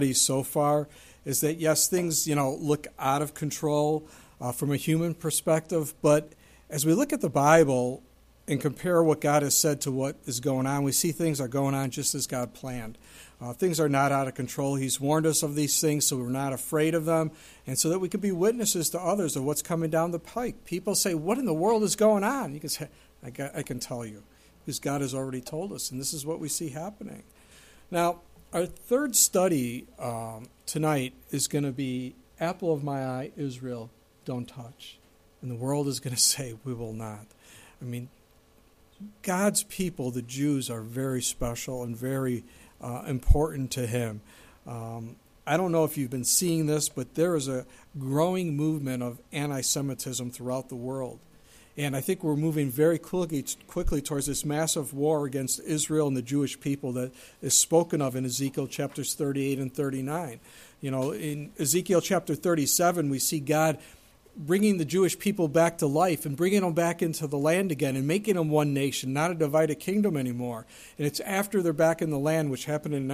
so far is that, yes, things, look out of control from a human perspective, but as we look at the Bible and compare what God has said to what is going on, we see things are going on just as God planned. Things are not out of control. He's warned us of these things so we're not afraid of them, and so that we can be witnesses to others of what's coming down the pike. People say, what in the world is going on? You can say, I can tell you, because God has already told us, and this is what we see happening. Now, our third study tonight is going to be Apple of My Eye, Israel, don't touch. And the world is going to say, we will not. I mean, God's people, the Jews, are very special and very important to him. I don't know if you've been seeing this, but there is a growing movement of anti-Semitism throughout the world. And I think we're moving very quickly towards this massive war against Israel and the Jewish people that is spoken of in Ezekiel chapters 38 and 39. In Ezekiel chapter 37, we see God bringing the Jewish people back to life and bringing them back into the land again and making them one nation, not a divided kingdom anymore. And it's after they're back in the land, which happened in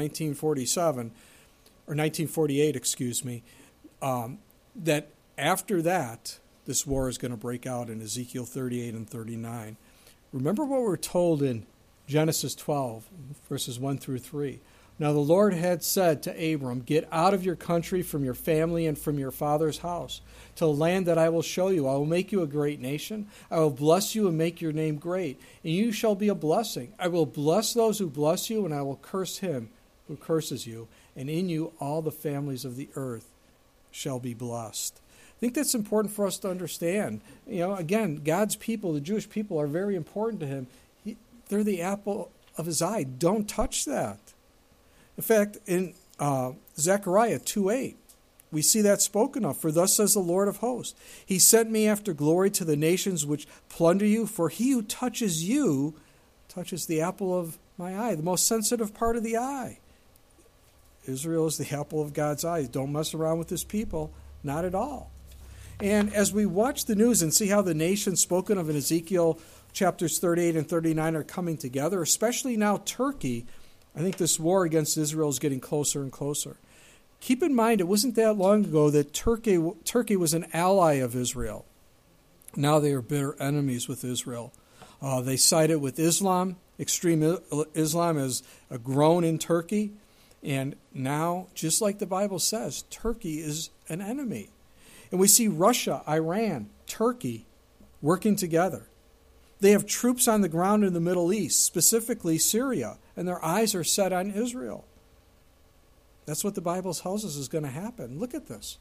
1948, that after that, this war is going to break out in Ezekiel 38 and 39. Remember what we're told in Genesis 12, verses 1 through 3. Now the Lord had said to Abram, get out of your country, from your family, and from your father's house, to a land that I will show you. I will make you a great nation. I will bless you and make your name great, and you shall be a blessing. I will bless those who bless you, and I will curse him who curses you, and in you all the families of the earth shall be blessed. I think that's important for us to understand. Again, God's people, the Jewish people, are very important to him. They're the apple of his eye. Don't touch that. In fact, in Zechariah 2:8, we see that spoken of. For thus says the Lord of hosts, he sent me after glory to the nations which plunder you, for he who touches you touches the apple of my eye, the most sensitive part of the eye. Israel is the apple of God's eye. Don't mess around with his people, not at all. And as we watch the news and see how the nations spoken of in Ezekiel chapters 38 and 39 are coming together, especially now Turkey, I think this war against Israel is getting closer and closer. Keep in mind, it wasn't that long ago that Turkey was an ally of Israel. Now they are bitter enemies with Israel. They side it with Islam. Extreme Islam has grown in Turkey. And now, just like the Bible says, Turkey is an enemy. And we see Russia, Iran, Turkey working together. They have troops on the ground in the Middle East, specifically Syria, and their eyes are set on Israel. That's what the Bible tells us is going to happen. Look at this.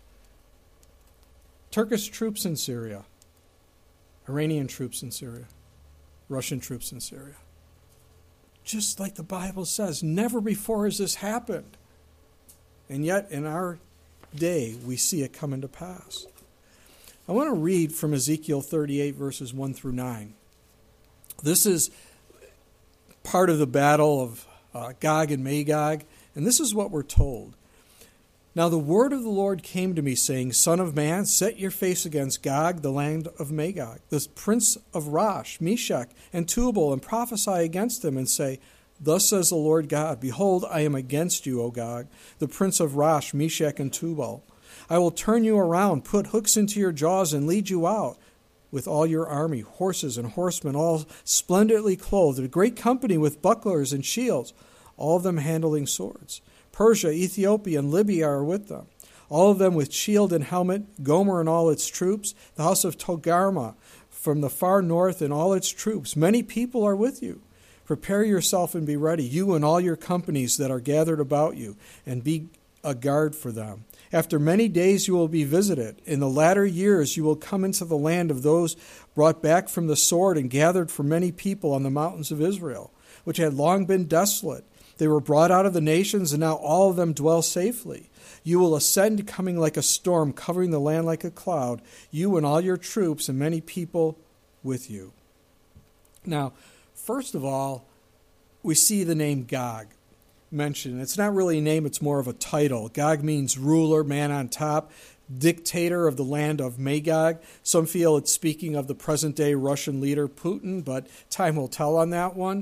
Turkish troops in Syria, Iranian troops in Syria, Russian troops in Syria. Just like the Bible says, never before has this happened. And yet, in our day, we see it coming to pass. I want to read from Ezekiel 38, verses 1 through 9. This is part of the battle of Gog and Magog, and this is what we're told. Now the word of the Lord came to me, saying, Son of man, set your face against Gog, the land of Magog, the prince of Rosh, Meshech, and Tubal, and prophesy against him, and say, Thus says the Lord God, Behold, I am against you, O Gog, the prince of Rosh, Meshech, and Tubal. I will turn you around, put hooks into your jaws, and lead you out with all your army, horses and horsemen, all splendidly clothed, a great company with bucklers and shields, all of them handling swords. Persia, Ethiopia, and Libya are with them, all of them with shield and helmet, Gomer and all its troops, the house of Togarmah from the far north and all its troops. Many people are with you. Prepare yourself and be ready, you and all your companies that are gathered about you, and be a guard for them. After many days you will be visited. In the latter years you will come into the land of those brought back from the sword and gathered from many people on the mountains of Israel, which had long been desolate. They were brought out of the nations, and now all of them dwell safely. You will ascend, coming like a storm, covering the land like a cloud, you and all your troops and many people with you. Now, first of all, we see the name Gog mentioned. It's not really a name, it's more of a title. Gog means ruler, man on top, dictator of the land of Magog. Some feel it's speaking of the present-day Russian leader Putin, but time will tell on that one.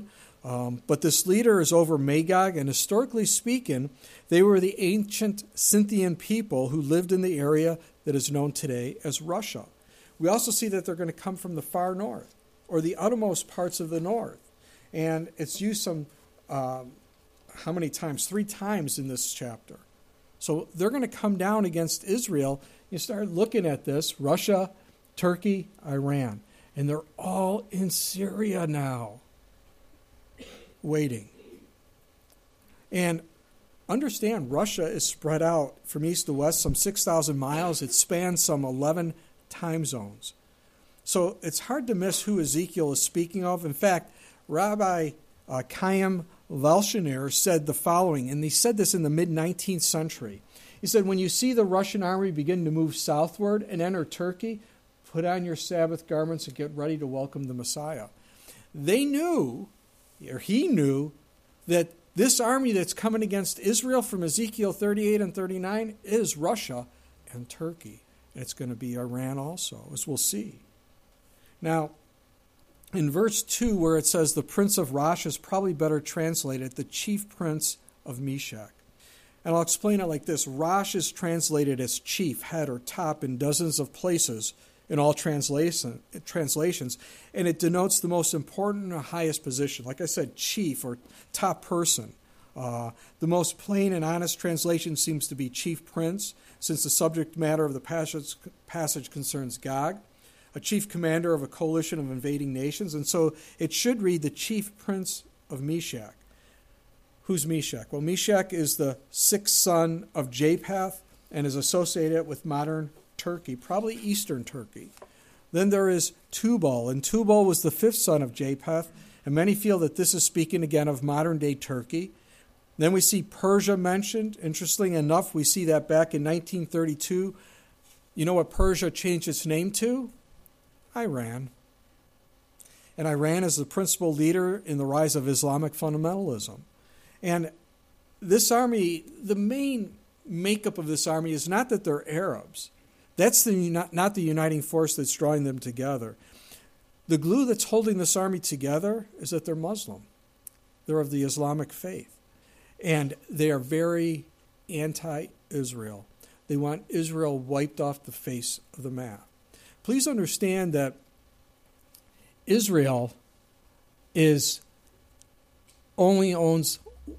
But this leader is over Magog, and historically speaking, they were the ancient Scythian people who lived in the area that is known today as Russia. We also see that they're going to come from the far north, or the uttermost parts of the north. And it's used how many times? 3 times in this chapter. So they're going to come down against Israel. You start looking at this, Russia, Turkey, Iran. And they're all in Syria now, waiting. And understand, Russia is spread out from east to west some 6,000 miles. It spans some 11 time zones. So it's hard to miss who Ezekiel is speaking of. In fact, Rabbi Chaim Valshiner said the following, and he said this in the mid-19th century. He said, when you see the Russian army begin to move southward and enter Turkey, put on your Sabbath garments and get ready to welcome the Messiah. They knew, or he knew, that this army that's coming against Israel from Ezekiel 38 and 39 is Russia and Turkey. And it's going to be Iran also, as we'll see. Now, in verse 2, where it says the prince of Rosh is probably better translated, the chief prince of Meshach. And I'll explain it like this. Rosh is translated as chief, head, or top in dozens of places in all translations, and it denotes the most important or highest position. Like I said, chief or top person. The most plain and honest translation seems to be chief prince, since the subject matter of the passage concerns Gog, a chief commander of a coalition of invading nations, and so it should read the chief prince of Meshach. Who's Meshach? Well, Meshach is the 6th son of Japheth and is associated with modern Turkey, probably eastern Turkey. Then there is Tubal, and Tubal was the 5th son of Japheth, and many feel that this is speaking again of modern-day Turkey. Then we see Persia mentioned. Interestingly enough, we see that back in 1932. You know what Persia changed its name to? Iran. And Iran is the principal leader in the rise of Islamic fundamentalism. And this army, the main makeup of this army is not that they're Arabs. That's not the uniting force that's drawing them together. The glue that's holding this army together is that they're Muslim. They're of the Islamic faith. And they are very anti-Israel. They want Israel wiped off the face of the map. Please understand that Israel only owns,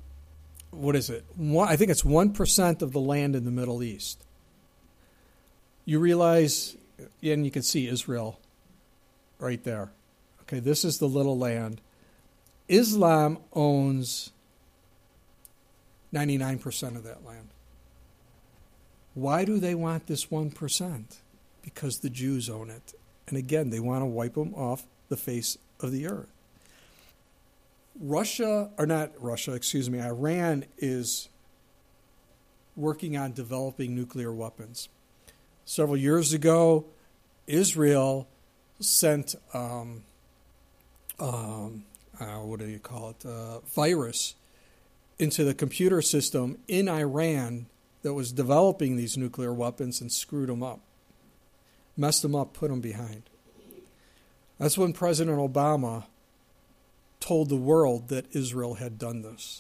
I think it's 1% of the land in the Middle East. You realize, and you can see Israel right there. Okay, this is the little land. Islam owns 99% of that land. Why do they want this 1%? Because the Jews own it. And again, they want to wipe them off the face of the earth. Iran is working on developing nuclear weapons. Several years ago, Israel sent virus into the computer system in Iran that was developing these nuclear weapons and screwed them up. Messed them up, put them behind. That's when President Obama told the world that Israel had done this.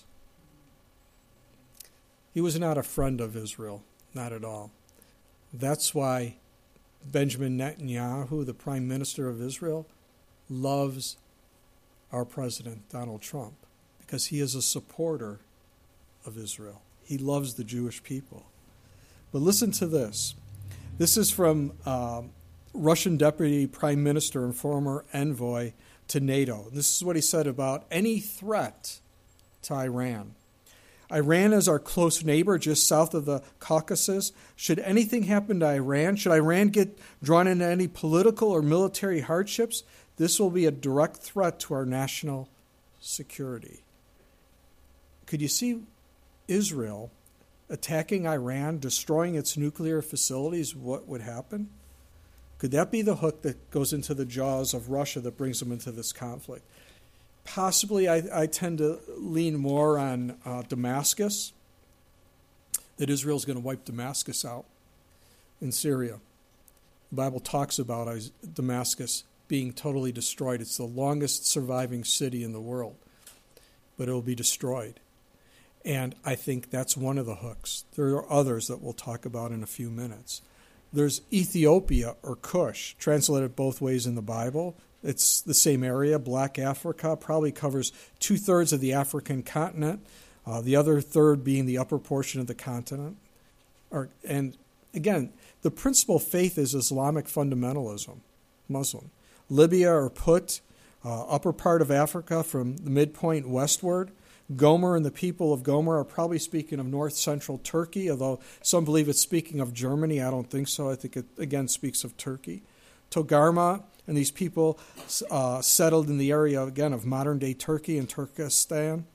He was not a friend of Israel, not at all. That's why Benjamin Netanyahu, the Prime Minister of Israel, loves our President, Donald Trump, because he is a supporter of Israel. He loves the Jewish people. But listen to this. This is from Russian Deputy Prime Minister and former envoy to NATO. This is what he said about any threat to Iran. Iran is our close neighbor just south of the Caucasus. Should anything happen to Iran, should Iran get drawn into any political or military hardships, this will be a direct threat to our national security. Could you see Israel attacking Iran, destroying its nuclear facilities? What would happen? Could that be the hook that goes into the jaws of Russia that brings them into this conflict? Possibly, I tend to lean more on Damascus, that Israel's going to wipe Damascus out in Syria. The Bible talks about Damascus being totally destroyed. It's the longest surviving city in the world. but it will be destroyed. And I think that's one of the hooks. There are others that we'll talk about in a few minutes. There's Ethiopia or Cush, translated both ways in the Bible. It's the same area. Black Africa probably covers 2/3 of the African continent, the other third being the upper portion of the continent. And again, the principal faith is Islamic fundamentalism, Muslim. Libya or Put, upper part of Africa from the midpoint westward. Gomer and the people of Gomer are probably speaking of north-central Turkey, although some believe it's speaking of Germany. I don't think so. I think it, again, speaks of Turkey. Togarmah and these people settled in the area, again, of modern-day Turkey and Turkestan.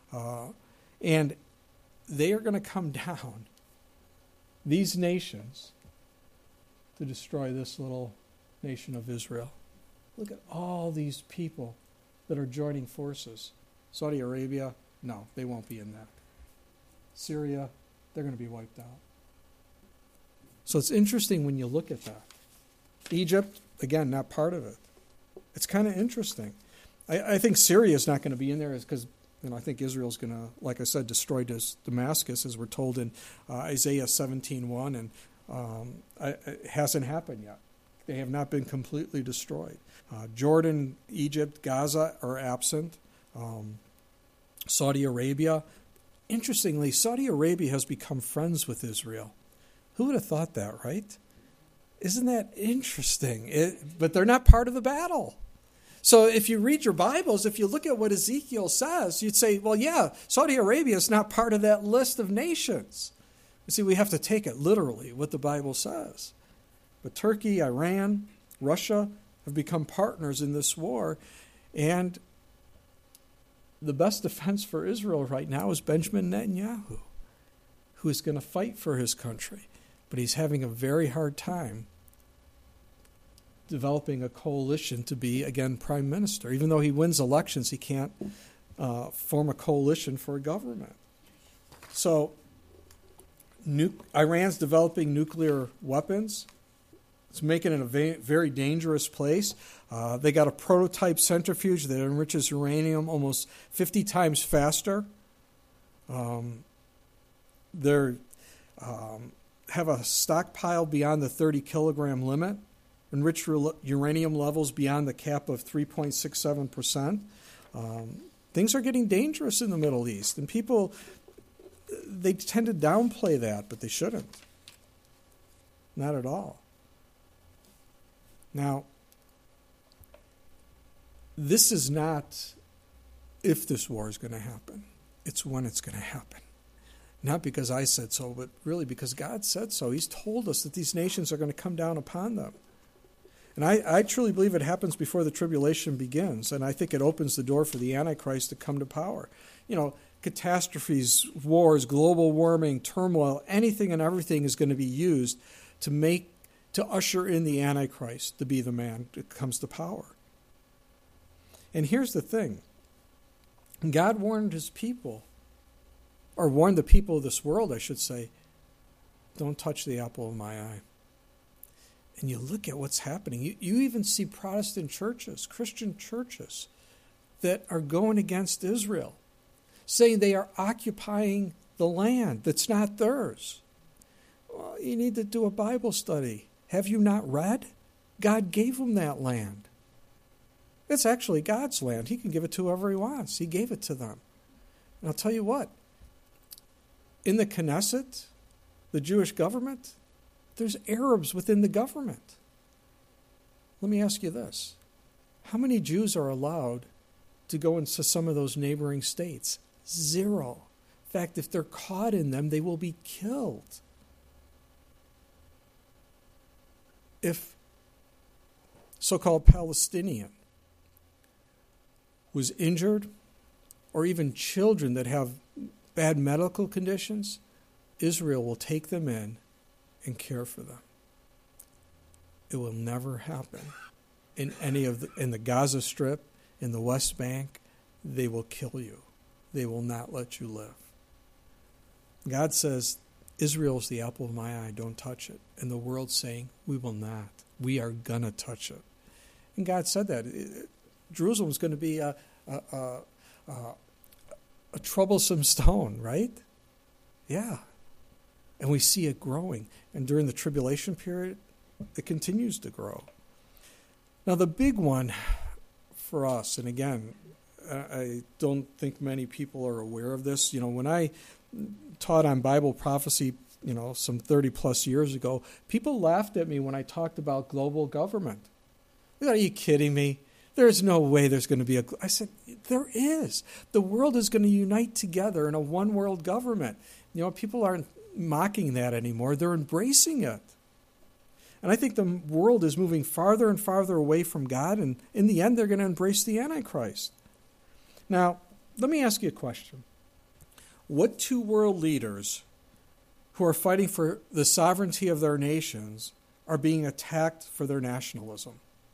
And they are going to come down, these nations, to destroy this little nation of Israel. Look at all these people that are joining forces. Saudi Arabia, no, they won't be in that. Syria, they're going to be wiped out. So it's interesting when you look at that. Egypt, again, not part of it. It's kind of interesting. I think Syria is not going to be in there because I think Israel's going to, like I said, destroy Damascus, as we're told in Isaiah 17:1, and it hasn't happened yet. They have not been completely destroyed. Jordan, Egypt, Gaza are absent. Saudi Arabia. Interestingly, Saudi Arabia has become friends with Israel. Who would have thought that, right? Isn't that interesting? But they're not part of the battle. So if you read your Bibles, if you look at what Ezekiel says, you'd say, well, yeah, Saudi Arabia is not part of that list of nations. You see, we have to take it literally, what the Bible says. But Turkey, Iran, Russia have become partners in this war. And the best defense for Israel right now is Benjamin Netanyahu, who is going to fight for his country. But he's having a very hard time developing a coalition to be, again, prime minister. Even though he wins elections, he can't form a coalition for a government. So Iran's developing nuclear weapons. It's making it a very dangerous place. They got a prototype centrifuge that enriches uranium almost 50 times faster. They have a stockpile beyond the 30-kilogram limit, enriched uranium levels beyond the cap of 3.67%. Things are getting dangerous in the Middle East, and people, they tend to downplay that, but they shouldn't. Not at all. Now, this is not if this war is going to happen. It's when it's going to happen. Not because I said so, but really because God said so. He's told us that these nations are going to come down upon them. And I truly believe it happens before the tribulation begins, and I think it opens the door for the Antichrist to come to power. Catastrophes, wars, global warming, turmoil, anything and everything is going to be used to usher in the Antichrist to be the man that comes to power. And here's the thing. God warned his people, or warned the people of this world, I should say, don't touch the apple of my eye. And you look at what's happening. You even see Protestant churches, Christian churches, that are going against Israel, saying they are occupying the land that's not theirs. Well, you need to do a Bible study. Have you not read? God gave them that land. It's actually God's land. He can give it to whoever he wants. He gave it to them. And I'll tell you what, in the Knesset, the Jewish government, there's Arabs within the government. Let me ask you this. How many Jews are allowed to go into some of those neighboring states? 0. In fact, if they're caught in them, they will be killed. If so-called Palestinian was injured, or even children that have bad medical conditions, Israel will take them in and care for them. It will never happen in in the Gaza Strip, in the West Bank. They will kill you. They will not let you live. God says, Israel is the apple of my eye, don't touch it. And the world's saying, we will not. We are going to touch it. And God said that. Jerusalem is going to be a troublesome stone, right? Yeah. And we see it growing. And during the tribulation period, it continues to grow. Now, the big one for us, and again, I don't think many people are aware of this. When I taught on Bible prophecy, some 30 plus years ago, people laughed at me when I talked about global government. Are you kidding me? There's no way there's going to be I said, there is. The world is going to unite together in a one world government. People aren't mocking that anymore. They're embracing it. And I think the world is moving farther and farther away from God, and in the end, they're going to embrace the Antichrist. Now, let me ask you a question. What two world leaders who are fighting for the sovereignty of their nations are being attacked for their nationalism?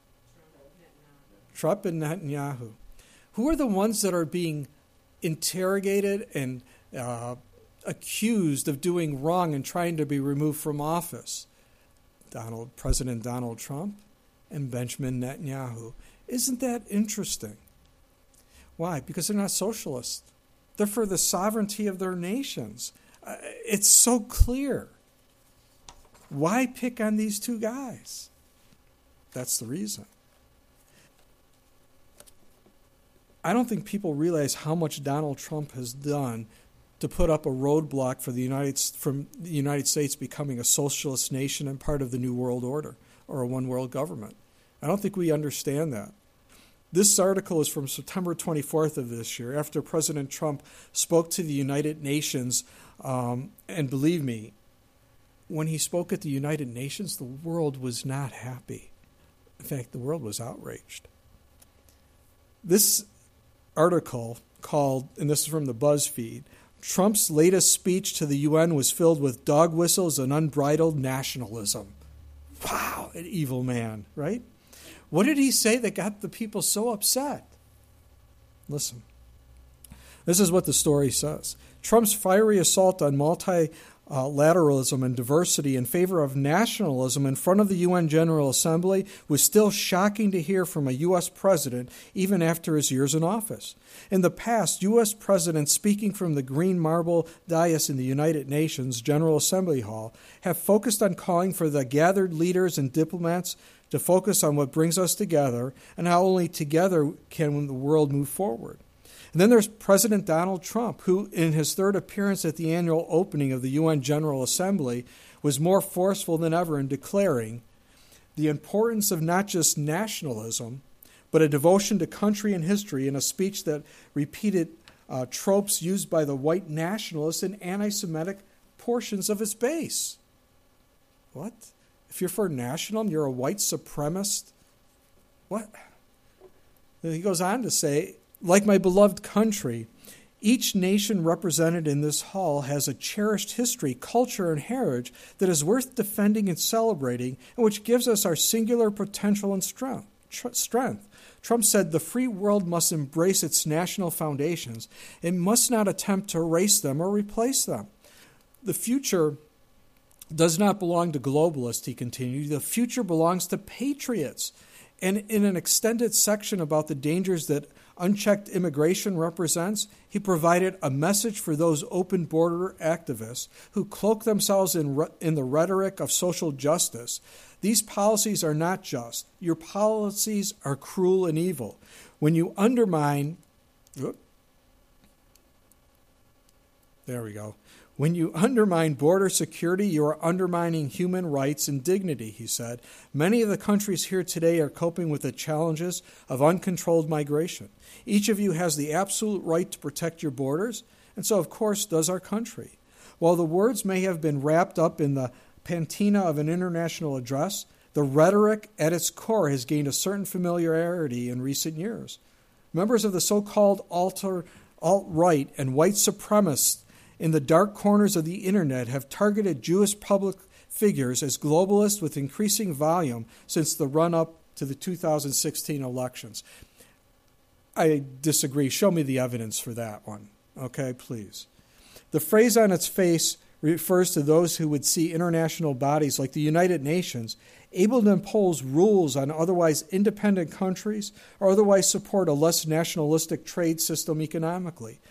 Trump and Netanyahu. Who are the ones that are being interrogated and accused of doing wrong and trying to be removed from office? President Donald Trump and Benjamin Netanyahu. Isn't that interesting? Why? Because they're not socialists. They're for the sovereignty of their nations. It's so clear. Why pick on these two guys? That's the reason. I don't think people realize how much Donald Trump has done to put up a roadblock for the United States becoming a socialist nation and part of the New World Order or a one world government. I don't think we understand that. This article is from September 24th of this year, after President Trump spoke to the United Nations. And believe me, when he spoke at the United Nations, the world was not happy. In fact, the world was outraged. This article called, and this is from the BuzzFeed, Trump's latest speech to the UN was filled with dog whistles and unbridled nationalism. Wow, an evil man, right? What did he say that got the people so upset? Listen. This is what the story says. Trump's fiery assault on multilateralism and diversity in favor of nationalism in front of the UN General Assembly was still shocking to hear from a U.S. president even after his years in office. In the past, U.S. presidents speaking from the green marble dais in the United Nations General Assembly Hall have focused on calling for the gathered leaders and diplomats to focus on what brings us together and how only together can the world move forward. And then there's President Donald Trump, who, in his third appearance at the annual opening of the UN General Assembly, was more forceful than ever in declaring the importance of not just nationalism, but a devotion to country and history in a speech that repeated tropes used by the white nationalists and anti-Semitic portions of his base. What? If you're for nationalism, you're a white supremacist? What? Then he goes on to say, like my beloved country, each nation represented in this hall has a cherished history, culture, and heritage that is worth defending and celebrating, and which gives us our singular potential and strength. Trump said the free world must embrace its national foundations. It must not attempt to erase them or replace them. The future does not belong to globalists, he continued. The future belongs to patriots. And in an extended section about the dangers that unchecked immigration represents, he provided a message for those open border activists who cloak themselves in the rhetoric of social justice. These policies are not just. Your policies are cruel and evil. When you undermine... There we go. When you undermine border security, you are undermining human rights and dignity, he said. Many of the countries here today are coping with the challenges of uncontrolled migration. Each of you has the absolute right to protect your borders, and so, of course, does our country. While the words may have been wrapped up in the patina of an international address, the rhetoric at its core has gained a certain familiarity in recent years. Members of the so-called alt-right and white supremacists in the dark corners of the internet have targeted Jewish public figures as globalists with increasing volume since the run-up to the 2016 elections. I disagree. Show me the evidence for that one. Okay, please. The phrase on its face refers to those who would see international bodies like the United Nations able to impose rules on otherwise independent countries or otherwise support a less nationalistic trade system economically.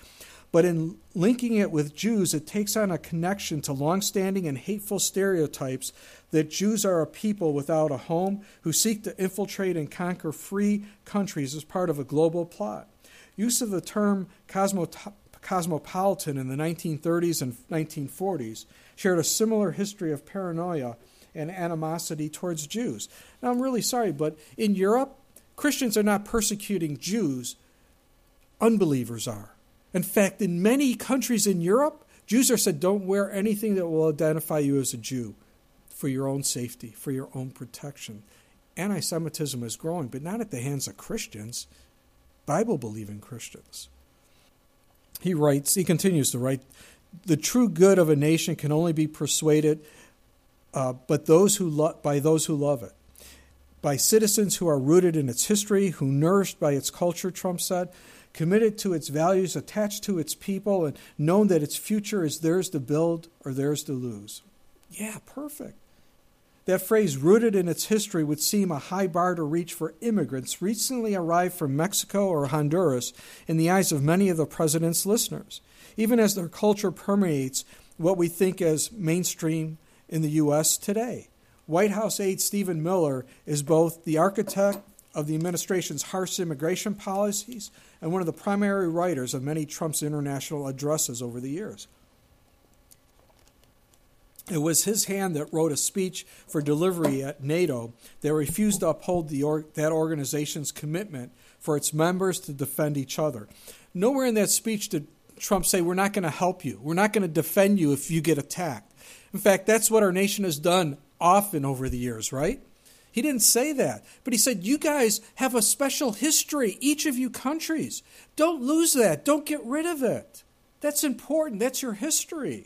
But in linking it with Jews, it takes on a connection to long-standing and hateful stereotypes that Jews are a people without a home who seek to infiltrate and conquer free countries as part of a global plot. Use of the term cosmopolitan in the 1930s and 1940s shared a similar history of paranoia and animosity towards Jews. Now, I'm really sorry, but in Europe, Christians are not persecuting Jews. Unbelievers are. In fact, in many countries in Europe, Jews are said, don't wear anything that will identify you as a Jew for your own safety, for your own protection. Anti-Semitism is growing, but not at the hands of Christians, Bible-believing Christians. He continues to write, the true good of a nation can only be persuaded but by those who love it. By citizens who are rooted in its history, who nourished by its culture, Trump said, committed to its values, attached to its people, and known that its future is theirs to build or theirs to lose. Yeah, perfect. That phrase, rooted in its history, would seem a high bar to reach for immigrants recently arrived from Mexico or Honduras in the eyes of many of the president's listeners, even as their culture permeates what we think as mainstream in the U.S. today. White House aide Stephen Miller is both the architect of the administration's harsh immigration policies and one of the primary writers of many Trump's international addresses over the years. It was his hand that wrote a speech for delivery at NATO that refused to uphold that organization's commitment for its members to defend each other. Nowhere in that speech did Trump say, we're not going to help you. We're not going to defend you if you get attacked. In fact, that's what our nation has done often over the years, right? He didn't say that, but he said, you guys have a special history, each of you countries. Don't lose that. Don't get rid of it. That's important. That's your history.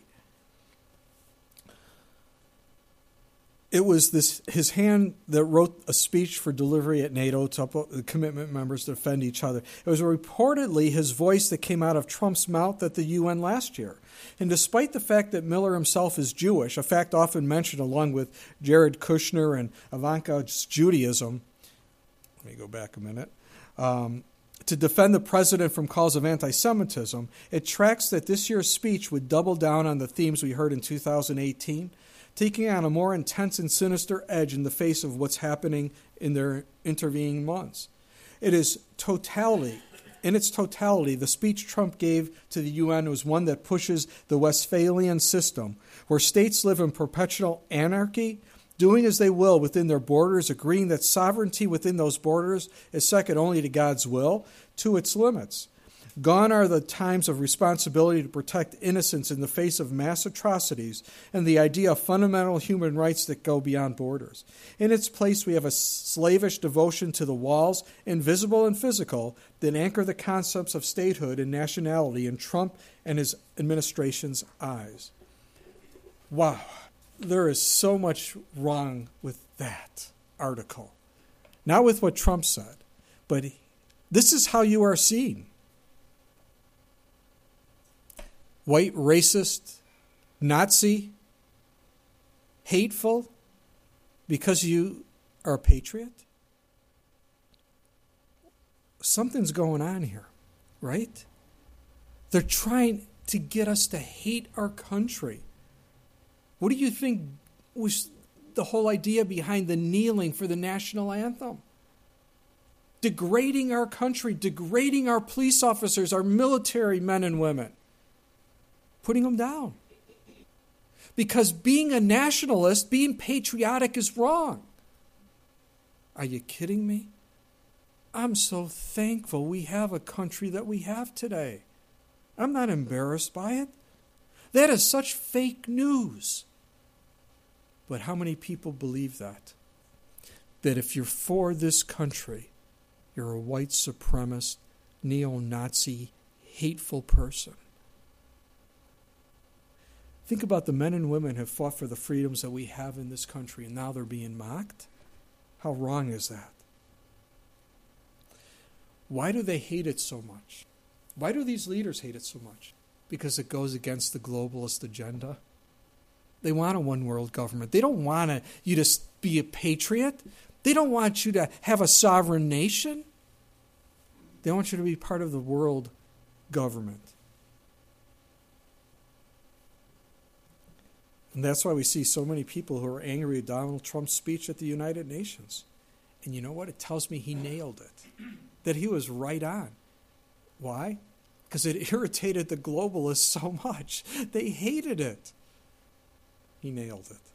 It was his hand that wrote a speech for delivery at NATO to uphold the commitment members to defend each other. It was reportedly his voice that came out of Trump's mouth at the UN last year. And despite the fact that Miller himself is Jewish, a fact often mentioned along with Jared Kushner and Ivanka's Judaism, let me go back a minute, to defend the president from calls of anti-Semitism, it tracks that this year's speech would double down on the themes we heard in 2018, taking on a more intense and sinister edge in the face of what's happening in their intervening months. In its totality, the speech Trump gave to the UN was one that pushes the Westphalian system, where states live in perpetual anarchy, doing as they will within their borders, agreeing that sovereignty within those borders is second only to God's will, to its limits. Gone are the times of responsibility to protect innocents in the face of mass atrocities and the idea of fundamental human rights that go beyond borders. In its place, we have a slavish devotion to the walls, invisible and physical, that anchor the concepts of statehood and nationality in Trump and his administration's eyes. Wow, there is so much wrong with that article. Not with what Trump said, but this is how you are seen. White, racist, Nazi, hateful, because you are a patriot? Something's going on here, right? They're trying to get us to hate our country. What do you think was the whole idea behind the kneeling for the national anthem? Degrading our country, degrading our police officers, our military men and women. Putting them down. Because being a nationalist, being patriotic is wrong. Are you kidding me? I'm so thankful we have a country that we have today. I'm not embarrassed by it. That is such fake news. But how many people believe that? That if you're for this country, you're a white supremacist, neo-Nazi, hateful person. Think about the men and women who have fought for the freedoms that we have in this country, and now they're being mocked. How wrong is that? Why do they hate it so much? Why do these leaders hate it so much? Because it goes against the globalist agenda. They want a one-world government. They don't want you to be a patriot. They don't want you to have a sovereign nation. They want you to be part of the world government. And that's why we see so many people who are angry at Donald Trump's speech at the United Nations. And you know what? It tells me he nailed it, that he was right on. Why? Because it irritated the globalists so much. They hated it. He nailed it.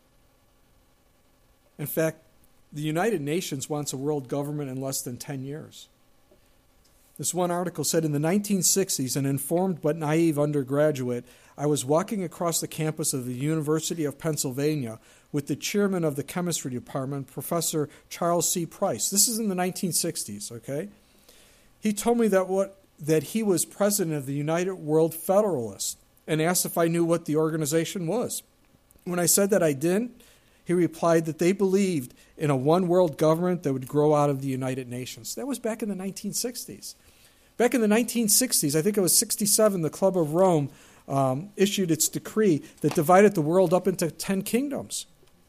In fact, the United Nations wants a world government in less than 10 years. This one article said, in the 1960s, an informed but naive undergraduate, I was walking across the campus of the University of Pennsylvania with the chairman of the chemistry department, Professor Charles C. Price. This is in the 1960s, okay? He told me that he was president of the United World Federalists and asked if I knew what the organization was. When I said that I didn't, he replied that they believed in a one world government that would grow out of the United Nations. That was back in the 1960s. Back in the 1960s, I think it was 67, the Club of Rome issued its decree that divided the world up into 10 kingdoms.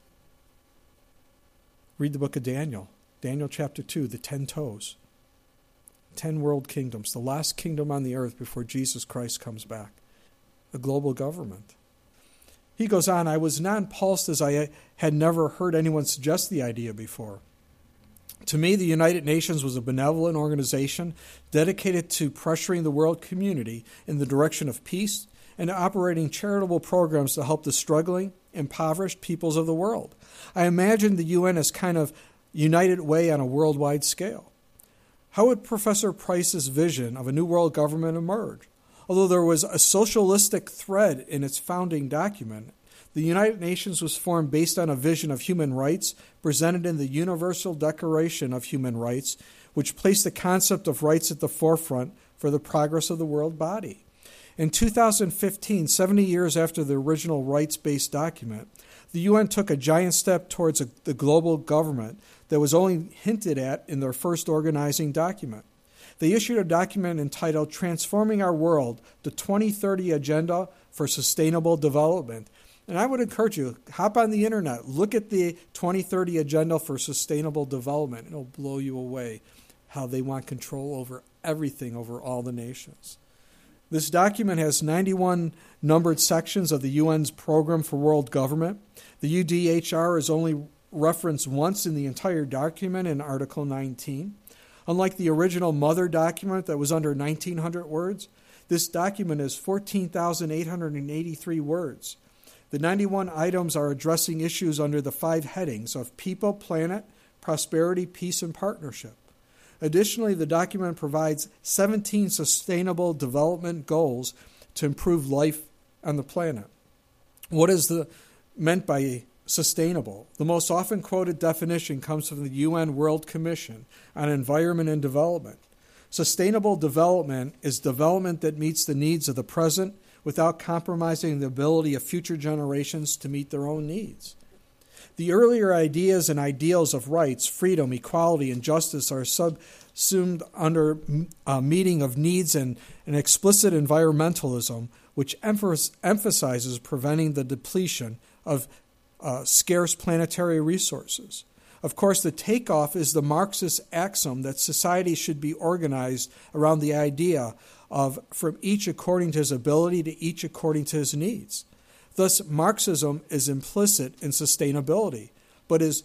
Read the book of Daniel. Daniel chapter 2, the 10 toes. 10 world kingdoms, the last kingdom on the earth before Jesus Christ comes back. A global government. He goes on, I was nonplussed as I had never heard anyone suggest the idea before. To me, the United Nations was a benevolent organization dedicated to pressuring the world community in the direction of peace and operating charitable programs to help the struggling, impoverished peoples of the world. I imagined the UN as kind of United Way on a worldwide scale. How would Professor Price's vision of a new world government emerge? Although there was a socialistic thread in its founding document, the United Nations was formed based on a vision of human rights presented in the Universal Declaration of Human Rights, which placed the concept of rights at the forefront for the progress of the world body. In 2015, 70 years after the original rights-based document, the UN took a giant step towards the global government that was only hinted at in their first organizing document. They issued a document entitled Transforming Our World, the 2030 Agenda for Sustainable Development. And I would encourage you, hop on the internet, look at the 2030 Agenda for Sustainable Development. It'll blow you away how they want control over everything, over all the nations. This document has 91 numbered sections of the UN's Program for World Government. The UDHR is only referenced once in the entire document in Article 19. Unlike the original mother document that was under 1,900 words, this document is 14,883 words. The 91 items are addressing issues under the 5 headings of people, planet, prosperity, peace, and partnership. Additionally, the document provides 17 sustainable development goals to improve life on the planet. What is meant by sustainable? The most often quoted definition comes from the UN World Commission on Environment and Development. Sustainable development is development that meets the needs of the present without compromising the ability of future generations to meet their own needs. The earlier ideas and ideals of rights, freedom, equality, and justice are subsumed under a meeting of needs and an explicit environmentalism, which emphasizes preventing the depletion of scarce planetary resources. Of course, the takeoff is the Marxist axiom that society should be organized around the idea of from each according to his ability to each according to his needs. Thus, Marxism is implicit in sustainability, but is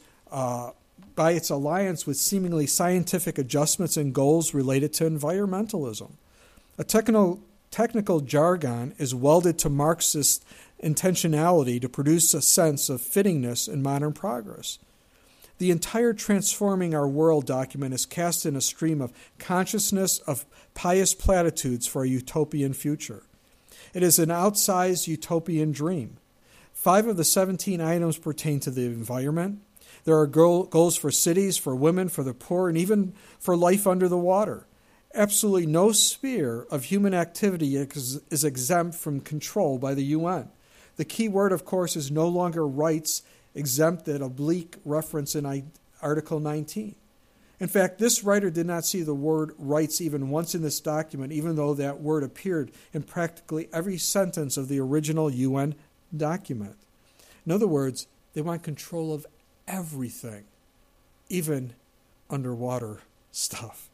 by its alliance with seemingly scientific adjustments and goals related to environmentalism. A technical jargon is welded to Marxist intentionality to produce a sense of fittingness in modern progress. The entire Transforming Our World document is cast in a stream of consciousness of pious platitudes for a utopian future. It is an outsized utopian dream. 5 of the 17 items pertain to the environment. There are goals for cities, for women, for the poor, and even for life under the water. Absolutely no sphere of human activity is exempt from control by the UN. The key word, of course, is no longer rights, exempt that oblique reference in Article 19. In fact, this writer did not see the word rights even once in this document, even though that word appeared in practically every sentence of the original UN document. In other words, they want control of everything, even underwater stuff.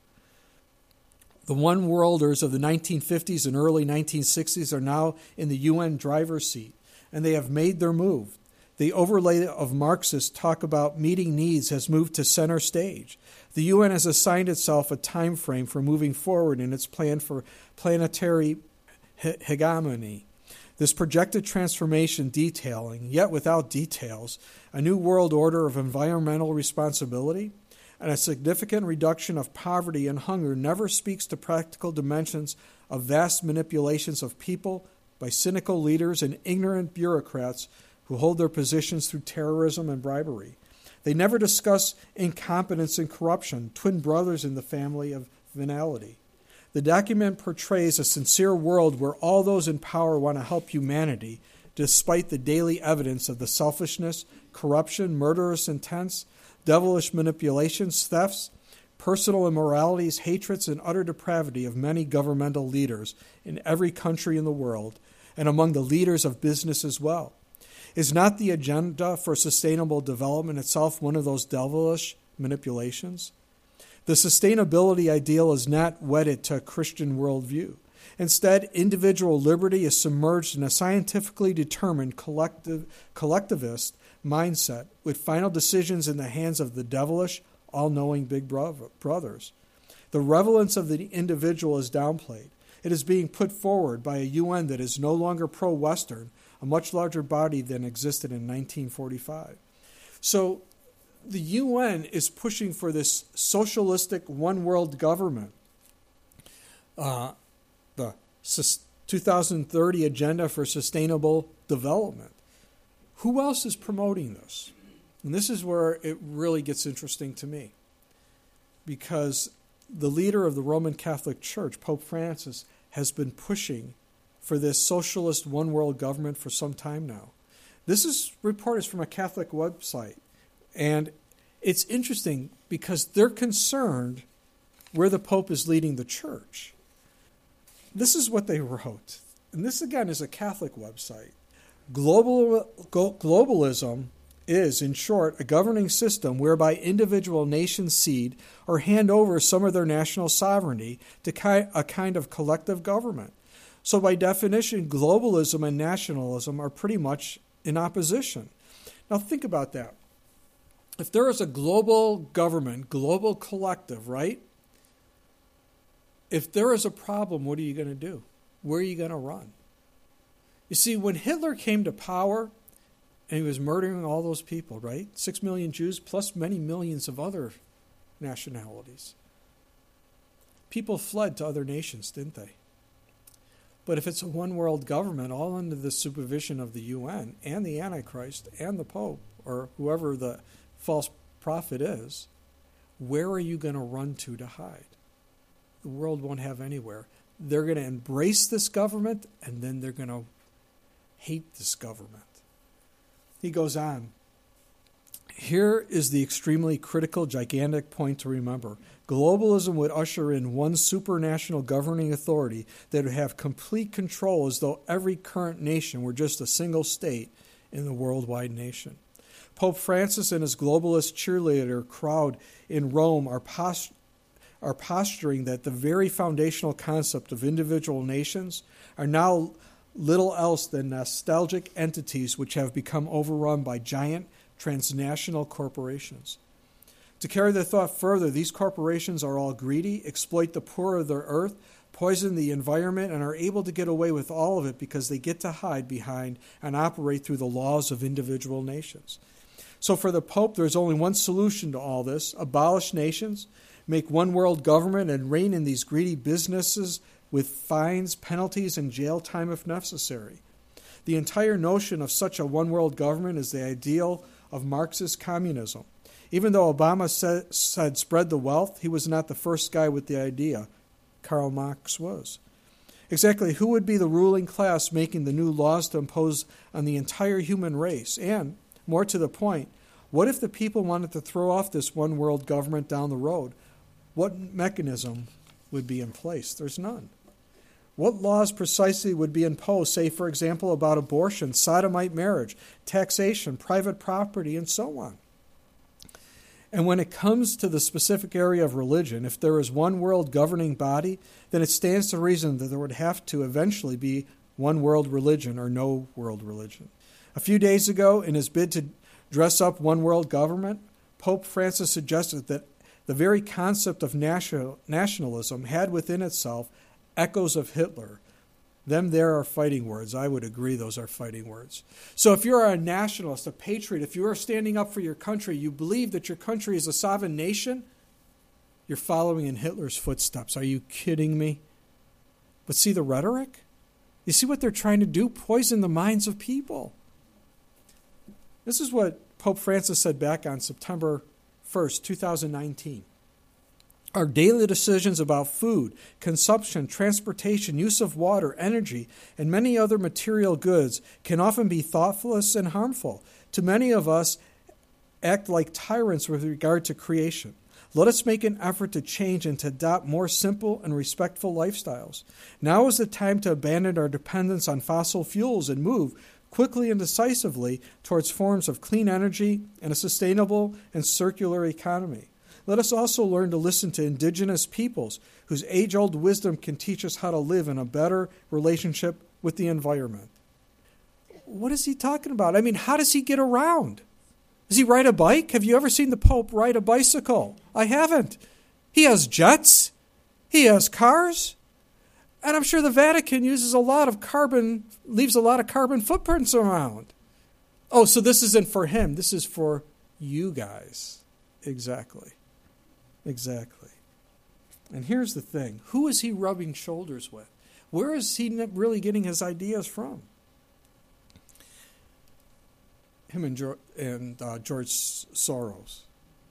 The one-worlders of the 1950s and early 1960s are now in the UN driver's seat, and they have made their move. The overlay of Marxist talk about meeting needs has moved to center stage. The UN has assigned itself a time frame for moving forward in its plan for planetary hegemony. This projected transformation detailing, yet without details, a new world order of environmental responsibility and a significant reduction of poverty and hunger never speaks to practical dimensions of vast manipulations of people by cynical leaders and ignorant bureaucrats who hold their positions through terrorism and bribery. They never discuss incompetence and corruption, twin brothers in the family of venality. The document portrays a sincere world where all those in power want to help humanity, despite the daily evidence of the selfishness, corruption, murderous intents, devilish manipulations, thefts, personal immoralities, hatreds, and utter depravity of many governmental leaders in every country in the world, and among the leaders of business as well. Is not the agenda for sustainable development itself one of those devilish manipulations? The sustainability ideal is not wedded to a Christian worldview. Instead, individual liberty is submerged in a scientifically determined collectivist mindset with final decisions in the hands of the devilish, all-knowing big brothers. The relevance of the individual is downplayed. It is being put forward by a UN that is no longer pro-Western, a much larger body than existed in 1945. So the UN is pushing for this socialistic one-world government. The 2030 Agenda for Sustainable Development. Who else is promoting this? And this is where it really gets interesting to me. Because the leader of the Roman Catholic Church, Pope Francis, has been pushing for this socialist one-world government for some time now. This report is from a Catholic website. And it's interesting because they're concerned where the Pope is leading the church. This is what they wrote. And this, again, is a Catholic website. Globalism is, in short, a governing system whereby individual nations cede or hand over some of their national sovereignty to a kind of collective government. So by definition, globalism and nationalism are pretty much in opposition. Now think about that. If there is a global government, global collective, right? If there is a problem, what are you going to do? Where are you going to run? You see, when Hitler came to power and he was murdering all those people, right? 6 million Jews plus many millions of other nationalities. People fled to other nations, didn't they? But if it's a one-world government, all under the supervision of the UN and the Antichrist and the Pope, or whoever the false prophet is, where are you going to run to hide? The world won't have anywhere. They're going to embrace this government, and then they're going to hate this government. He goes on. Here is the extremely critical, gigantic point to remember. Globalism would usher in one supranational governing authority that would have complete control as though every current nation were just a single state in the worldwide nation. Pope Francis and his globalist cheerleader crowd in Rome are posturing that the very foundational concept of individual nations are now little else than nostalgic entities which have become overrun by giant transnational corporations. To carry their thought further, these corporations are all greedy, exploit the poor of their earth, poison the environment, and are able to get away with all of it because they get to hide behind and operate through the laws of individual nations. So for the Pope, there's only one solution to all this: abolish nations, make one world government, and rein in these greedy businesses with fines, penalties, and jail time if necessary. The entire notion of such a one world government is the ideal of Marxist communism. Even though Obama said spread the wealth, he was not the first guy with the idea. Karl Marx was. Exactly who would be the ruling class making the new laws to impose on the entire human race? And, more to the point, what if the people wanted to throw off this one world government down the road? What mechanism would be in place? There's none. What laws precisely would be imposed, say, for example, about abortion, sodomite marriage, taxation, private property, and so on? And when it comes to the specific area of religion, if there is one world governing body, then it stands to reason that there would have to eventually be one world religion or no world religion. A few days ago, in his bid to dress up one world government, Pope Francis suggested that the very concept of nationalism had within itself echoes of Hitler. Them there are fighting words. I would agree those are fighting words. So if you're a nationalist, a patriot, if you are standing up for your country, you believe that your country is a sovereign nation, you're following in Hitler's footsteps. Are you kidding me? But see the rhetoric? You see what they're trying to do? Poison the minds of people. This is what Pope Francis said back on September 1st, 2019. Our daily decisions about food, consumption, transportation, use of water, energy, and many other material goods can often be thoughtless and harmful. To many of us, act like tyrants with regard to creation. Let us make an effort to change and to adopt more simple and respectful lifestyles. Now is the time to abandon our dependence on fossil fuels and move quickly and decisively towards forms of clean energy and a sustainable and circular economy. Let us also learn to listen to indigenous peoples whose age-old wisdom can teach us how to live in a better relationship with the environment. What is he talking about? I mean, how does he get around? Does he ride a bike? Have you ever seen the Pope ride a bicycle? I haven't. He has jets. He has cars. And I'm sure the Vatican leaves a lot of carbon footprints around. Oh, so this isn't for him. This is for you guys. Exactly. And here's the thing. Who is he rubbing shoulders with? Where is he really getting his ideas from? Him and George Soros.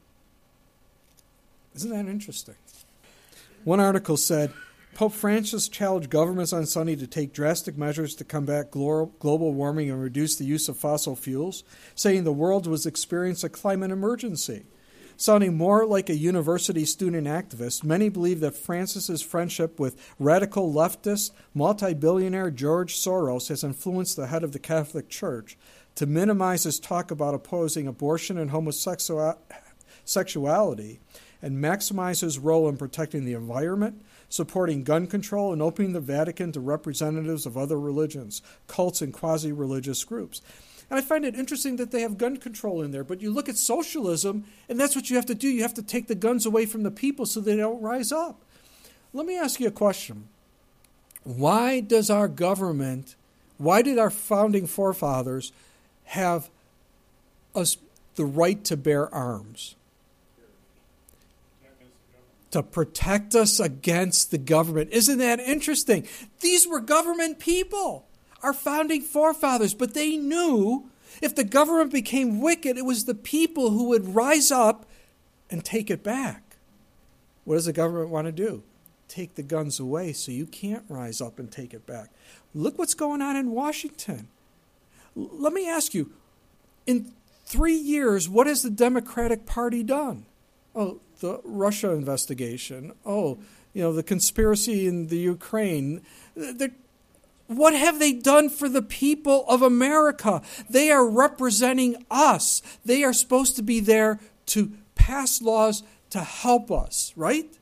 Isn't that interesting? One article said, Pope Francis challenged governments on Sunday to take drastic measures to combat global warming and reduce the use of fossil fuels, saying the world was experiencing a climate emergency. Sounding more like a university student activist, many believe that Francis's friendship with radical leftist, multi-billionaire George Soros has influenced the head of the Catholic Church to minimize his talk about opposing abortion and homosexuality and maximize his role in protecting the environment, supporting gun control, and opening the Vatican to representatives of other religions, cults, and quasi-religious groups. And I find it interesting that they have gun control in there. But you look at socialism, and that's what you have to do. You have to take the guns away from the people so they don't rise up. Let me ask you a question. Why did our founding forefathers have the right to bear arms? To protect us against the government. Isn't that interesting? These were government people. Our founding forefathers, but they knew if the government became wicked, it was the people who would rise up and take it back. What does the government want to do? Take the guns away so you can't rise up and take it back. Look what's going on in Washington. Let me ask you, in 3 years, what has the Democratic Party done? Oh, the Russia investigation. Oh, the conspiracy in the Ukraine. What have they done for the people of America? They are representing us. They are supposed to be there to pass laws to help us, right?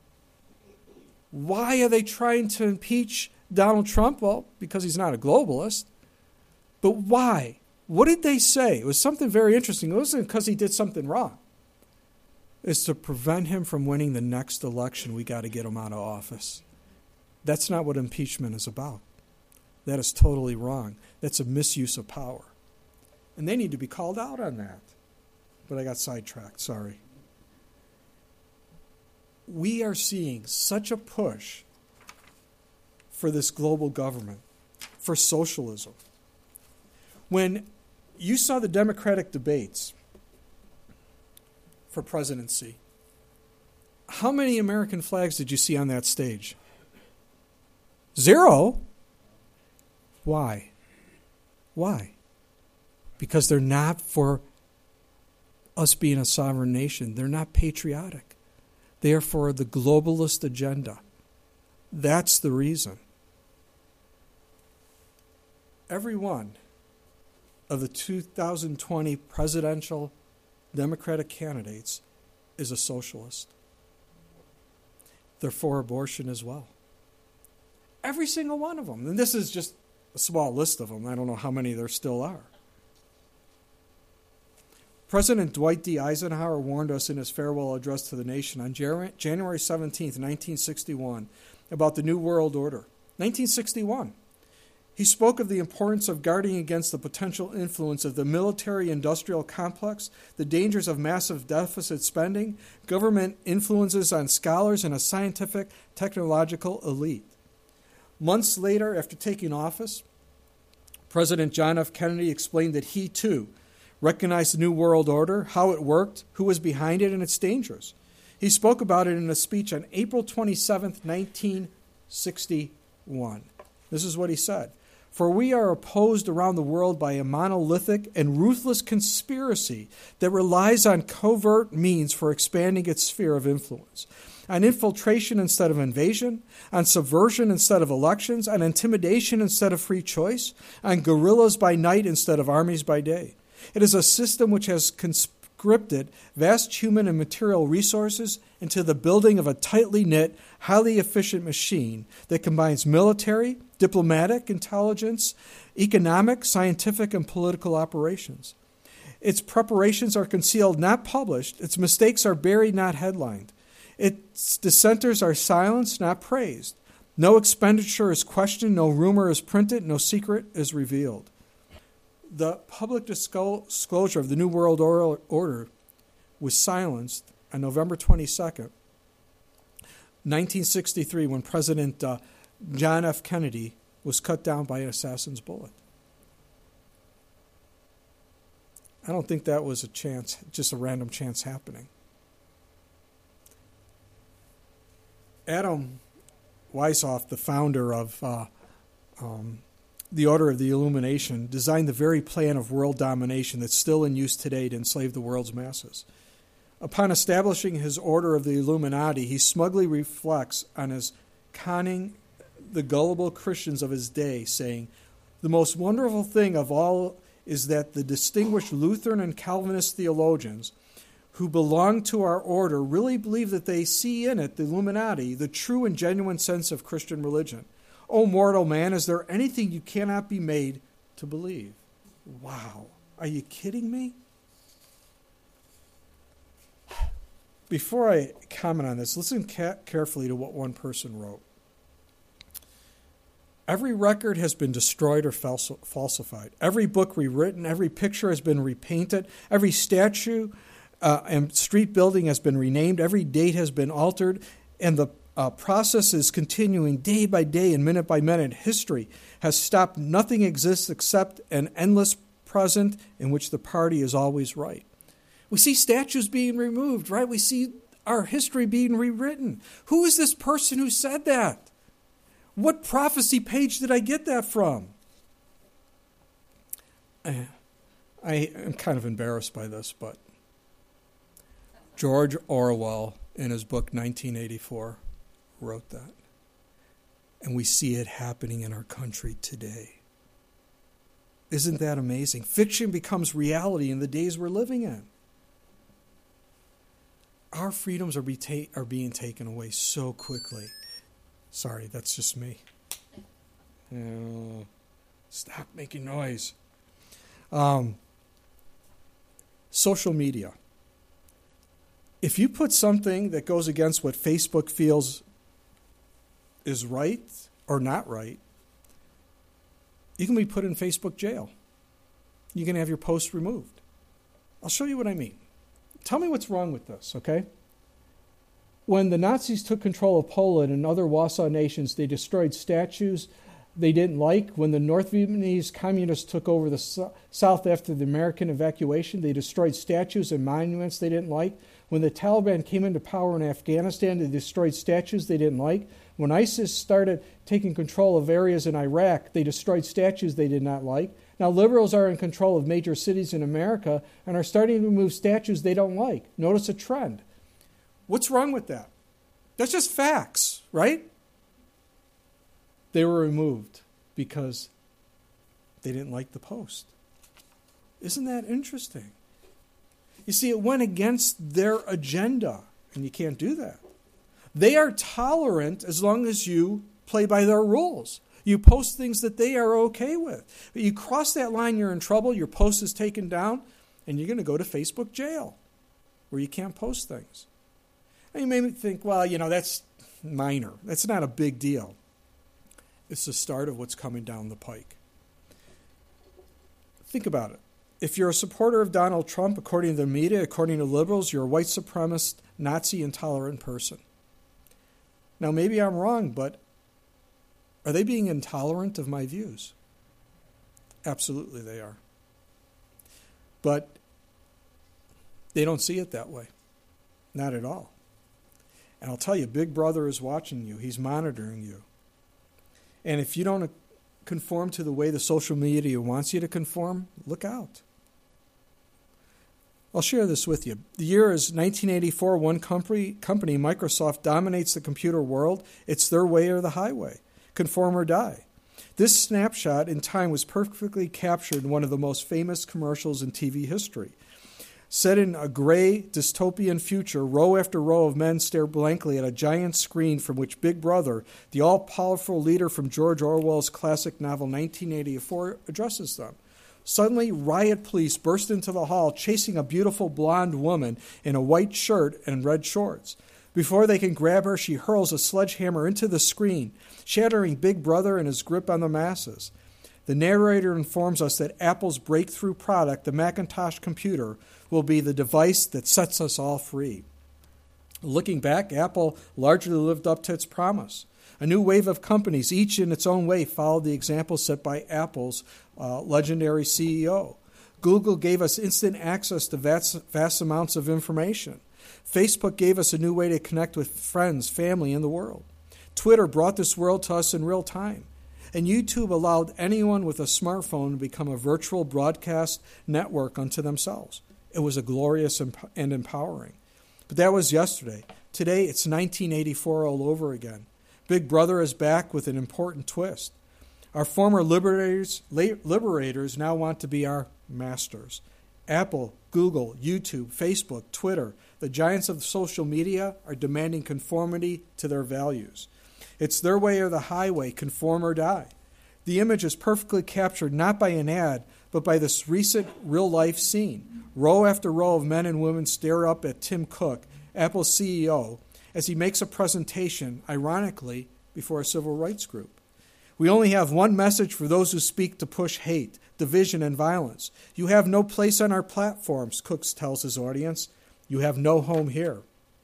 Why are they trying to impeach Donald Trump? Well, because he's not a globalist. But why? What did they say? It was something very interesting. It wasn't because he did something wrong. It's to prevent him from winning the next election. We got to get him out of office. That's not what impeachment is about. That is totally wrong. That's a misuse of power. And they need to be called out on that. But I got sidetracked, sorry. We are seeing such a push for this global government, for socialism. When you saw the Democratic debates for presidency, how many American flags did you see on that stage? 0. Why? Because they're not for us being a sovereign nation. They're not patriotic. They are for the globalist agenda. That's the reason. Every one of the 2020 presidential Democratic candidates is a socialist. They're for abortion as well. Every single one of them. And this is just a small list of them. I don't know how many there still are. President Dwight D. Eisenhower warned us in his farewell address to the nation on January 17, 1961, about the New World Order. 1961. He spoke of the importance of guarding against the potential influence of the military-industrial complex, the dangers of massive deficit spending, government influences on scholars, and a scientific, technological elite. Months later, after taking office, President John F. Kennedy explained that he, too, recognized the New World Order, how it worked, who was behind it, and its dangers. He spoke about it in a speech on April 27, 1961. This is what he said. For we are opposed around the world by a monolithic and ruthless conspiracy that relies on covert means for expanding its sphere of influence, on infiltration instead of invasion, on subversion instead of elections, on intimidation instead of free choice, on guerrillas by night instead of armies by day. It is a system which has conscripted vast human and material resources into the building of a tightly knit, highly efficient machine that combines military, diplomatic intelligence, economic, scientific, and political operations. Its preparations are concealed, not published. Its mistakes are buried, not headlined. Its dissenters are silenced, not praised. No expenditure is questioned, no rumor is printed, no secret is revealed. The public disclosure of the New World Order was silenced on November 22nd, 1963, when President John F. Kennedy was cut down by an assassin's bullet. I don't think that was a chance, just a random chance happening. Adam Weishaupt, the founder of the Order of the Illumination, designed the very plan of world domination that's still in use today to enslave the world's masses. Upon establishing his Order of the Illuminati, he smugly reflects on his conning the gullible Christians of his day, saying, "The most wonderful thing of all is that the distinguished Lutheran and Calvinist theologians who belong to our order really believe that they see in it, the Illuminati, the true and genuine sense of Christian religion. O mortal man, is there anything you cannot be made to believe?" Wow. Are you kidding me? Before I comment on this, listen carefully to what one person wrote. Every record has been destroyed or falsified. Every book rewritten. Every picture has been repainted. Every statue and street building has been renamed. Every date has been altered. And the process is continuing day by day and minute by minute. History has stopped. Nothing exists except an endless present in which the party is always right. We see statues being removed, right? We see our history being rewritten. Who is this person who said that? What prophecy page did I get that from? I am kind of embarrassed by this, but George Orwell, in his book 1984, wrote that. And we see it happening in our country today. Isn't that amazing? Fiction becomes reality in the days we're living in. Our freedoms are being taken away so quickly. Sorry, that's just me. Stop making noise. Social media. If you put something that goes against what Facebook feels is right or not right, you can be put in Facebook jail. You can have your post removed. I'll show you what I mean. Tell me what's wrong with this, okay? When the Nazis took control of Poland and other Warsaw nations, they destroyed statues they didn't like. When the North Vietnamese communists took over the South after the American evacuation, they destroyed statues and monuments they didn't like. When the Taliban came into power in Afghanistan, they destroyed statues they didn't like. When ISIS started taking control of areas in Iraq, they destroyed statues they did not like. Now liberals are in control of major cities in America and are starting to remove statues they don't like. Notice a trend. What's wrong with that? That's just facts, right? They were removed because they didn't like the post. Isn't that interesting? You see, it went against their agenda, and you can't do that. They are tolerant as long as you play by their rules. You post things that they are okay with. But you cross that line, you're in trouble, your post is taken down, and you're going to go to Facebook jail where you can't post things. And you may think, well, that's minor. That's not a big deal. It's the start of what's coming down the pike. Think about it. If you're a supporter of Donald Trump, according to the media, according to liberals, you're a white supremacist, Nazi, intolerant person. Now, maybe I'm wrong, but are they being intolerant of my views? Absolutely they are. But they don't see it that way. Not at all. And I'll tell you, Big Brother is watching you. He's monitoring you. And if you don't conform to the way the social media wants you to conform, look out. I'll share this with you. The year is 1984. One company, Microsoft, dominates the computer world. It's their way or the highway. Conform or die. This snapshot in time was perfectly captured in one of the most famous commercials in TV history. Set in a gray, dystopian future, row after row of men stare blankly at a giant screen from which Big Brother, the all-powerful leader from George Orwell's classic novel 1984, addresses them. Suddenly, riot police burst into the hall, chasing a beautiful blonde woman in a white shirt and red shorts. Before they can grab her, she hurls a sledgehammer into the screen, shattering Big Brother and his grip on the masses. The narrator informs us that Apple's breakthrough product, the Macintosh computer, will be the device that sets us all free. Looking back, Apple largely lived up to its promise. A new wave of companies, each in its own way, followed the example set by Apple's legendary CEO. Google gave us instant access to vast amounts of information. Facebook gave us a new way to connect with friends, family, and the world. Twitter brought this world to us in real time. And YouTube allowed anyone with a smartphone to become a virtual broadcast network unto themselves. It was a glorious and empowering. But that was yesterday. Today, it's 1984 all over again. Big Brother is back with an important twist. Our former liberators now want to be our masters. Apple, Google, YouTube, Facebook, Twitter, the giants of social media are demanding conformity to their values. It's their way or the highway, conform or die. The image is perfectly captured not by an ad, but by this recent real-life scene. Row after row of men and women stare up at Tim Cook, Apple's CEO, as he makes a presentation, ironically, before a civil rights group. We only have one message for those who speak to push hate, division, and violence. You have no place on our platforms, Cook tells his audience. You have no home here.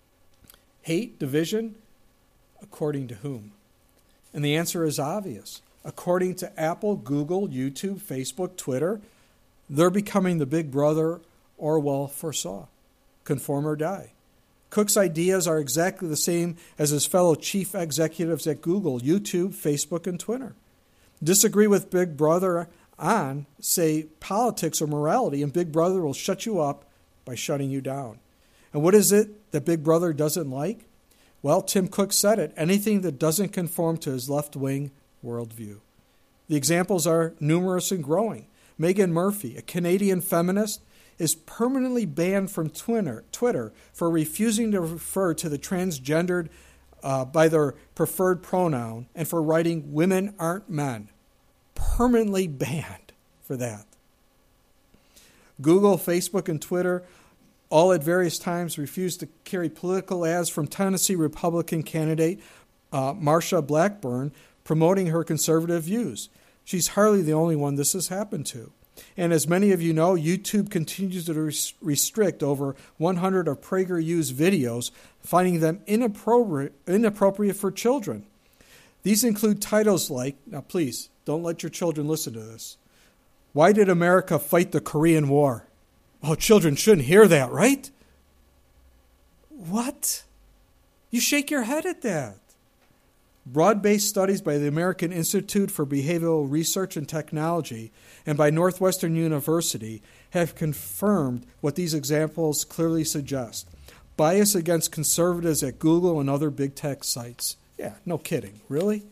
Hate, division? According to whom? And the answer is obvious. According to Apple, Google, YouTube, Facebook, Twitter, they're becoming the Big Brother Orwell foresaw. Conform or die. Cook's ideas are exactly the same as his fellow chief executives at Google, YouTube, Facebook, and Twitter. Disagree with Big Brother on, say, politics or morality, and Big Brother will shut you up by shutting you down. And what is it that Big Brother doesn't like? Well, Tim Cook said it, anything that doesn't conform to his left-wing worldview. The examples are numerous and growing. Meghan Murphy, a Canadian feminist, is permanently banned from Twitter for refusing to refer to the transgendered by their preferred pronoun and for writing "women aren't men." Permanently banned for that. Google, Facebook, and Twitter all at various times refused to carry political ads from Tennessee Republican candidate Marsha Blackburn promoting her conservative views. She's hardly the only one this has happened to. And as many of you know, YouTube continues to restrict over 100 of PragerU's videos, finding them inappropriate for children. These include titles like, now please, don't let your children listen to this. Why did America fight the Korean War? Oh, children shouldn't hear that, right? What? You shake your head at that. Broad-based studies by the American Institute for Behavioral Research and Technology and by Northwestern University have confirmed what these examples clearly suggest. Bias against conservatives at Google and other big tech sites. Yeah, no kidding. Really?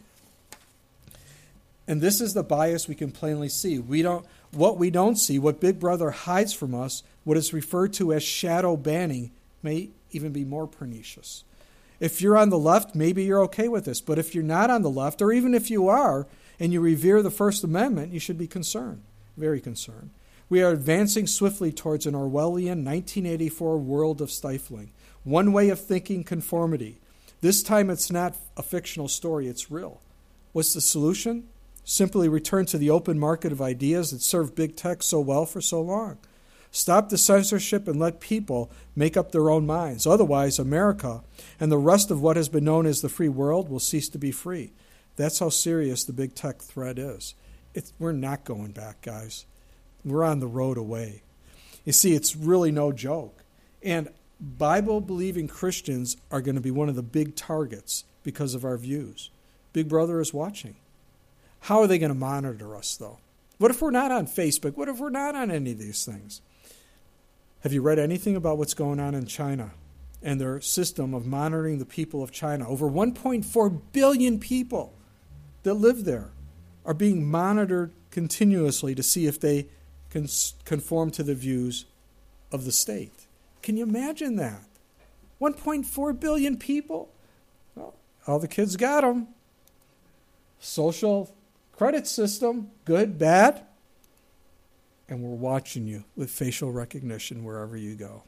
And this is the bias we can plainly see. What we don't see, what Big Brother hides from us, what is referred to as shadow banning, may even be more pernicious. If you're on the left, maybe you're okay with this. But if you're not on the left, or even if you are, and you revere the First Amendment, you should be concerned, very concerned. We are advancing swiftly towards an Orwellian 1984 world of stifling. One way of thinking, conformity. This time it's not a fictional story, it's real. What's the solution? Simply return to the open market of ideas that served big tech so well for so long. Stop the censorship and let people make up their own minds. Otherwise, America and the rest of what has been known as the free world will cease to be free. That's how serious the big tech threat is. We're not going back, guys. We're on the road away. You see, it's really no joke. And Bible-believing Christians are going to be one of the big targets because of our views. Big Brother is watching. How are they going to monitor us, though? What if we're not on Facebook? What if we're not on any of these things? Have you read anything about what's going on in China and their system of monitoring the people of China? Over 1.4 billion people that live there are being monitored continuously to see if they conform to the views of the state. Can you imagine that? 1.4 billion people. Well, all the kids got them. Social credit system, good, bad. And we're watching you with facial recognition wherever you go.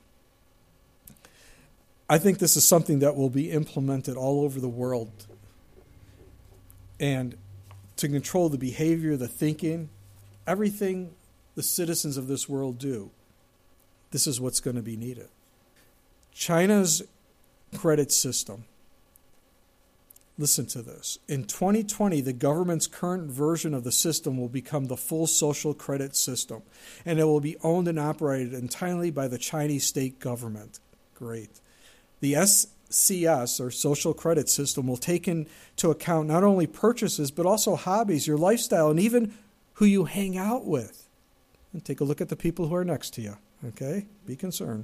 I think this is something that will be implemented all over the world. And to control the behavior, the thinking, everything the citizens of this world do, this is what's going to be needed. China's credit system. Listen to this. In 2020, the government's current version of the system will become the full social credit system, and it will be owned and operated entirely by the Chinese state government. Great. The SCS, or social credit system, will take into account not only purchases, but also hobbies, your lifestyle, and even who you hang out with. And take a look at the people who are next to you. Okay? Be concerned.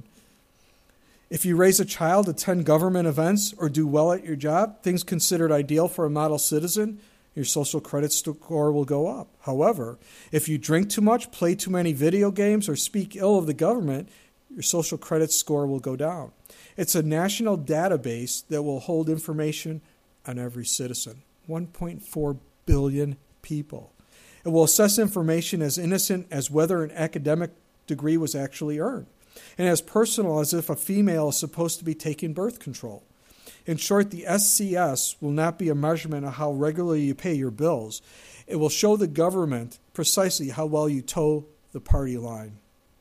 If you raise a child, attend government events, or do well at your job, things considered ideal for a model citizen, your social credit score will go up. However, if you drink too much, play too many video games, or speak ill of the government, your social credit score will go down. It's a national database that will hold information on every citizen. 1.4 billion people. It will assess information as innocent as whether an academic degree was actually earned, and as personal as if a female is supposed to be taking birth control. In short, the SCS will not be a measurement of how regularly you pay your bills. It will show the government precisely how well you toe the party line.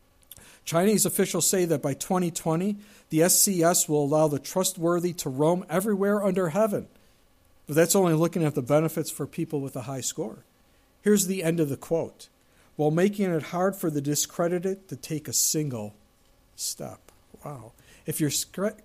Chinese officials say that by 2020, the SCS will allow the trustworthy to roam everywhere under heaven. But that's only looking at the benefits for people with a high score. Here's the end of the quote. While making it hard for the discredited to take a single step. Wow. If your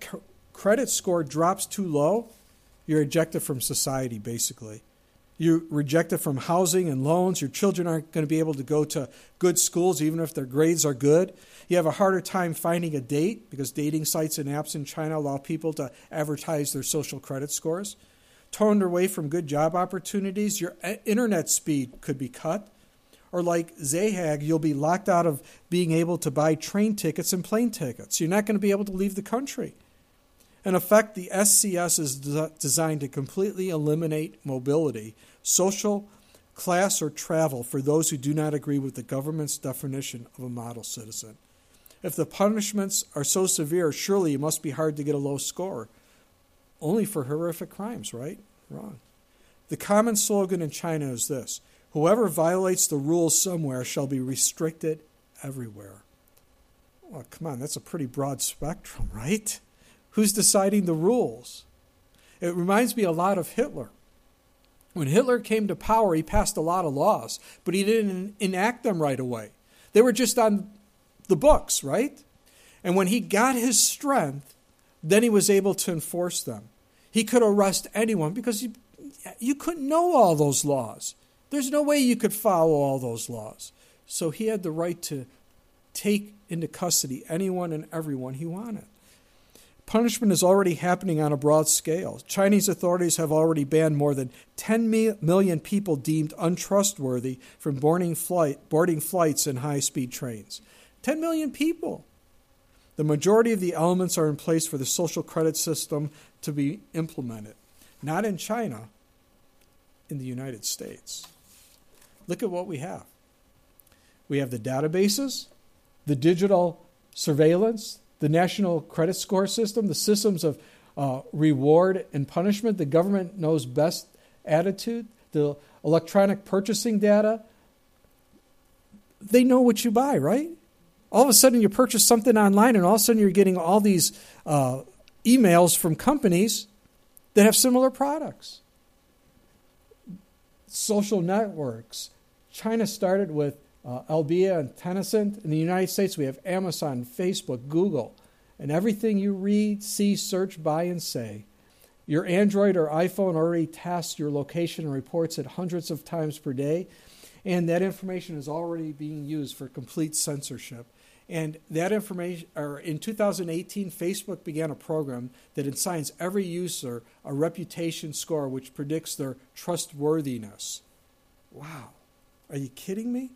credit score drops too low, you're ejected from society, basically. You're rejected from housing and loans. Your children aren't going to be able to go to good schools, even if their grades are good. You have a harder time finding a date because dating sites and apps in China allow people to advertise their social credit scores. Turned away from good job opportunities, your internet speed could be cut. Or like Zahag, you'll be locked out of being able to buy train tickets and plane tickets. You're not going to be able to leave the country. In effect, the SCS is designed to completely eliminate mobility, social, class, or travel for those who do not agree with the government's definition of a model citizen. If the punishments are so severe, surely it must be hard to get a low score. Only for horrific crimes, right? Wrong. The common slogan in China is this: whoever violates the rules somewhere shall be restricted everywhere. Well, come on, that's a pretty broad spectrum, right? Who's deciding the rules? It reminds me a lot of Hitler. When Hitler came to power, he passed a lot of laws, but he didn't enact them right away. They were just on the books, right? And when he got his strength, then he was able to enforce them. He could arrest anyone because you couldn't know all those laws. There's no way you could follow all those laws. So he had the right to take into custody anyone and everyone he wanted. Punishment is already happening on a broad scale. Chinese authorities have already banned more than 10 million people deemed untrustworthy from boarding flights and high-speed trains. 10 million people. The majority of the elements are in place for the social credit system to be implemented. Not in China, in the United States. Look at what we have. We have the databases, the digital surveillance, the national credit score system, the systems of reward and punishment, the government knows best attitude, the electronic purchasing data. They know what you buy, right? All of a sudden you purchase something online and all of a sudden you're getting all these emails from companies that have similar products. Social networks. China started with Albia and Tencent. In the United States, we have Amazon, Facebook, Google. And everything you read, see, search, buy, and say. Your Android or iPhone already tasks your location and reports it hundreds of times per day. And that information is already being used for complete censorship. And that information, or in 2018, Facebook began a program that assigns every user a reputation score which predicts their trustworthiness. Wow. Are you kidding me?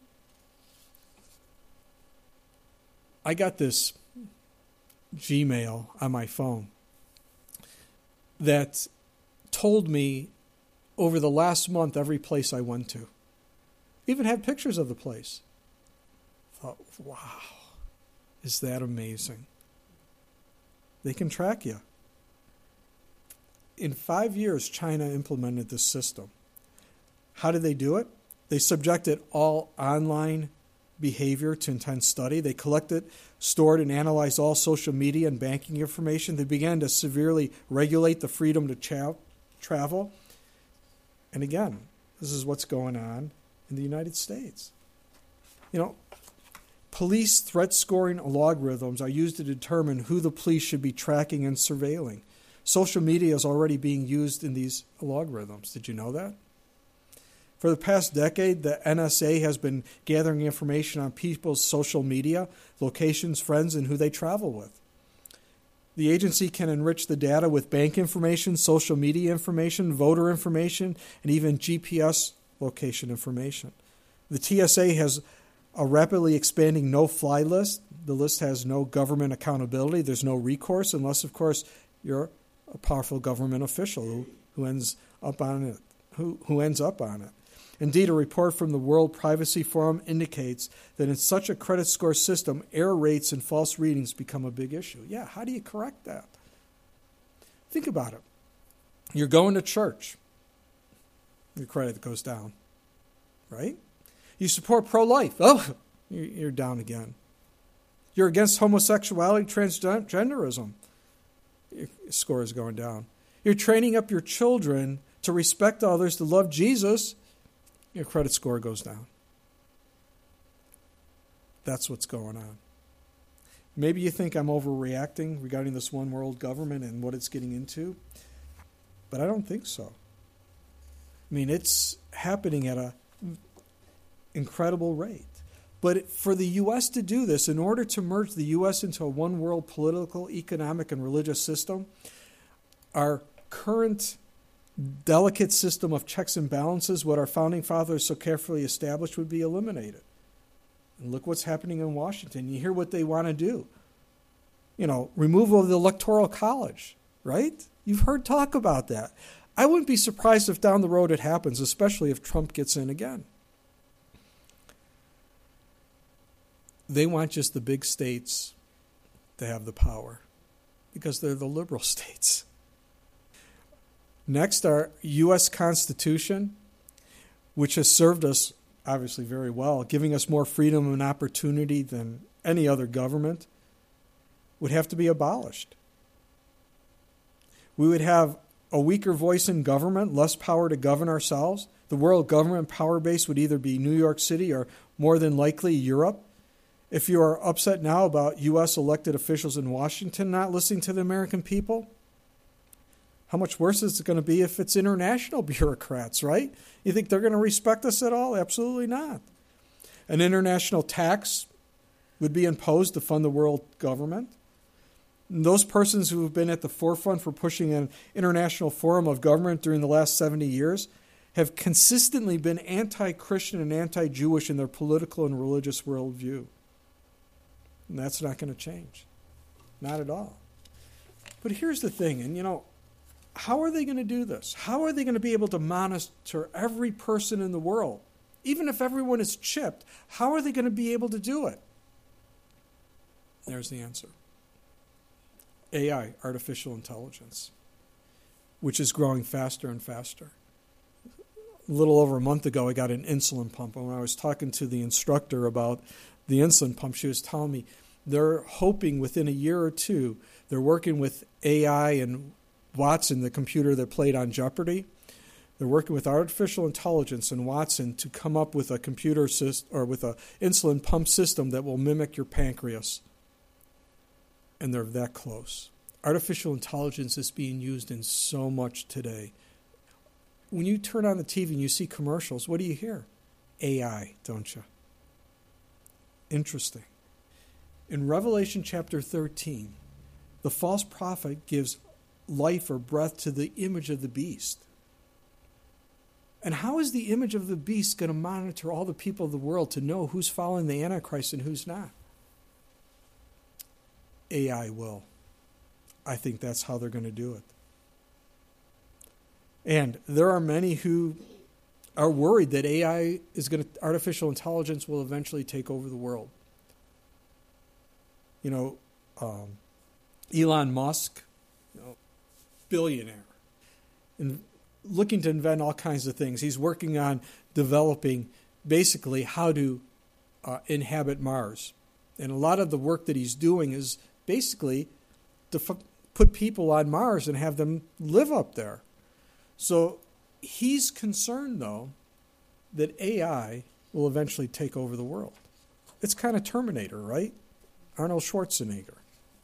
I got this Gmail on my phone that told me over the last month every place I went to. Even had pictures of the place. I thought, wow, is that amazing? They can track you. In 5 years, China implemented this system. How did they do it? They subjected all online behavior to intense study. They collected, stored, and analyzed all social media and banking information. They began to severely regulate the freedom to travel. And again, this is what's going on in the United States. You know, police threat scoring algorithms are used to determine who the police should be tracking and surveilling. Social media is already being used in these algorithms. Did you know that? For the past decade, the NSA has been gathering information on people's social media, locations, friends, and who they travel with. The agency can enrich the data with bank information, social media information, voter information, and even GPS location information. The TSA has a rapidly expanding no-fly list. The list has no government accountability. There's no recourse unless, of course, you're a powerful government official who ends up on it. Who ends up on it. Indeed, a report from the World Privacy Forum indicates that in such a credit score system, error rates and false readings become a big issue. Yeah, how do you correct that? Think about it. You're going to church. Your credit goes down, right? You support pro-life. Oh, you're down again. You're against homosexuality, transgenderism. Your score is going down. You're training up your children to respect others, to love Jesus. Your credit score goes down. That's what's going on. Maybe you think I'm overreacting regarding this one world government and what it's getting into, but I don't think so. I mean, it's happening at an incredible rate. But for the U.S. to do this, in order to merge the U.S. into a one world political, economic, and religious system, our current delicate system of checks and balances, what our founding fathers so carefully established, would be eliminated. And look what's happening in Washington. You hear what they want to do. You know, removal of the Electoral College, right? You've heard talk about that. I wouldn't be surprised if down the road it happens, especially if Trump gets in again. They want just the big states to have the power because they're the liberal states. Next, our U.S. Constitution, which has served us obviously very well, giving us more freedom and opportunity than any other government, would have to be abolished. We would have a weaker voice in government, less power to govern ourselves. The world government power base would either be New York City or more than likely Europe. If you are upset now about U.S. elected officials in Washington not listening to the American people, how much worse is it going to be if it's international bureaucrats, right? You think they're going to respect us at all? Absolutely not. An international tax would be imposed to fund the world government. And those persons who have been at the forefront for pushing an international forum of government during the last 70 years have consistently been anti-Christian and anti-Jewish in their political and religious worldview. And that's not going to change. Not at all. But here's the thing, and you know, how are they going to do this? How are they going to be able to monitor every person in the world, Even if everyone is chipped, how are they going to be able to do it? There's the answer. AI, artificial intelligence, which is growing faster and faster. A little over a month ago, I got an insulin pump. And when I was talking to the instructor about the insulin pump, she was telling me they're hoping within a year or two, they're working with AI and Watson, the computer that played on Jeopardy. They're working with artificial intelligence and Watson to come up with a computer system or with an insulin pump system that will mimic your pancreas. And they're that close. Artificial intelligence is being used in so much today. When you turn on the TV and you see commercials, what do you hear? AI, don't you? Interesting. In Revelation chapter 13, the false prophet gives life or breath to the image of the beast. And how is the image of the beast going to monitor all the people of the world to know who's following the Antichrist and who's not? AI will. I think that's how they're going to do it. And there are many who are worried that artificial intelligence will eventually take over the world. Elon Musk, billionaire, and looking to invent all kinds of things. He's working on developing basically how to inhabit Mars. And a lot of the work that he's doing is basically to put people on Mars and have them live up there. So he's concerned, though, that AI will eventually take over the world. It's kind of Terminator, right? Arnold Schwarzenegger.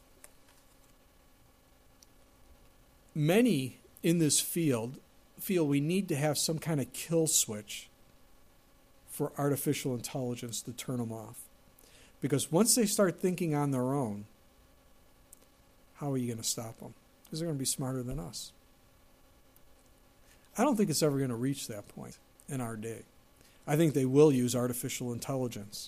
Many in this field feel we need to have some kind of kill switch for artificial intelligence to turn them off. Because once they start thinking on their own, how are you going to stop them? Because they're going to be smarter than us. I don't think it's ever going to reach that point in our day. I think they will use artificial intelligence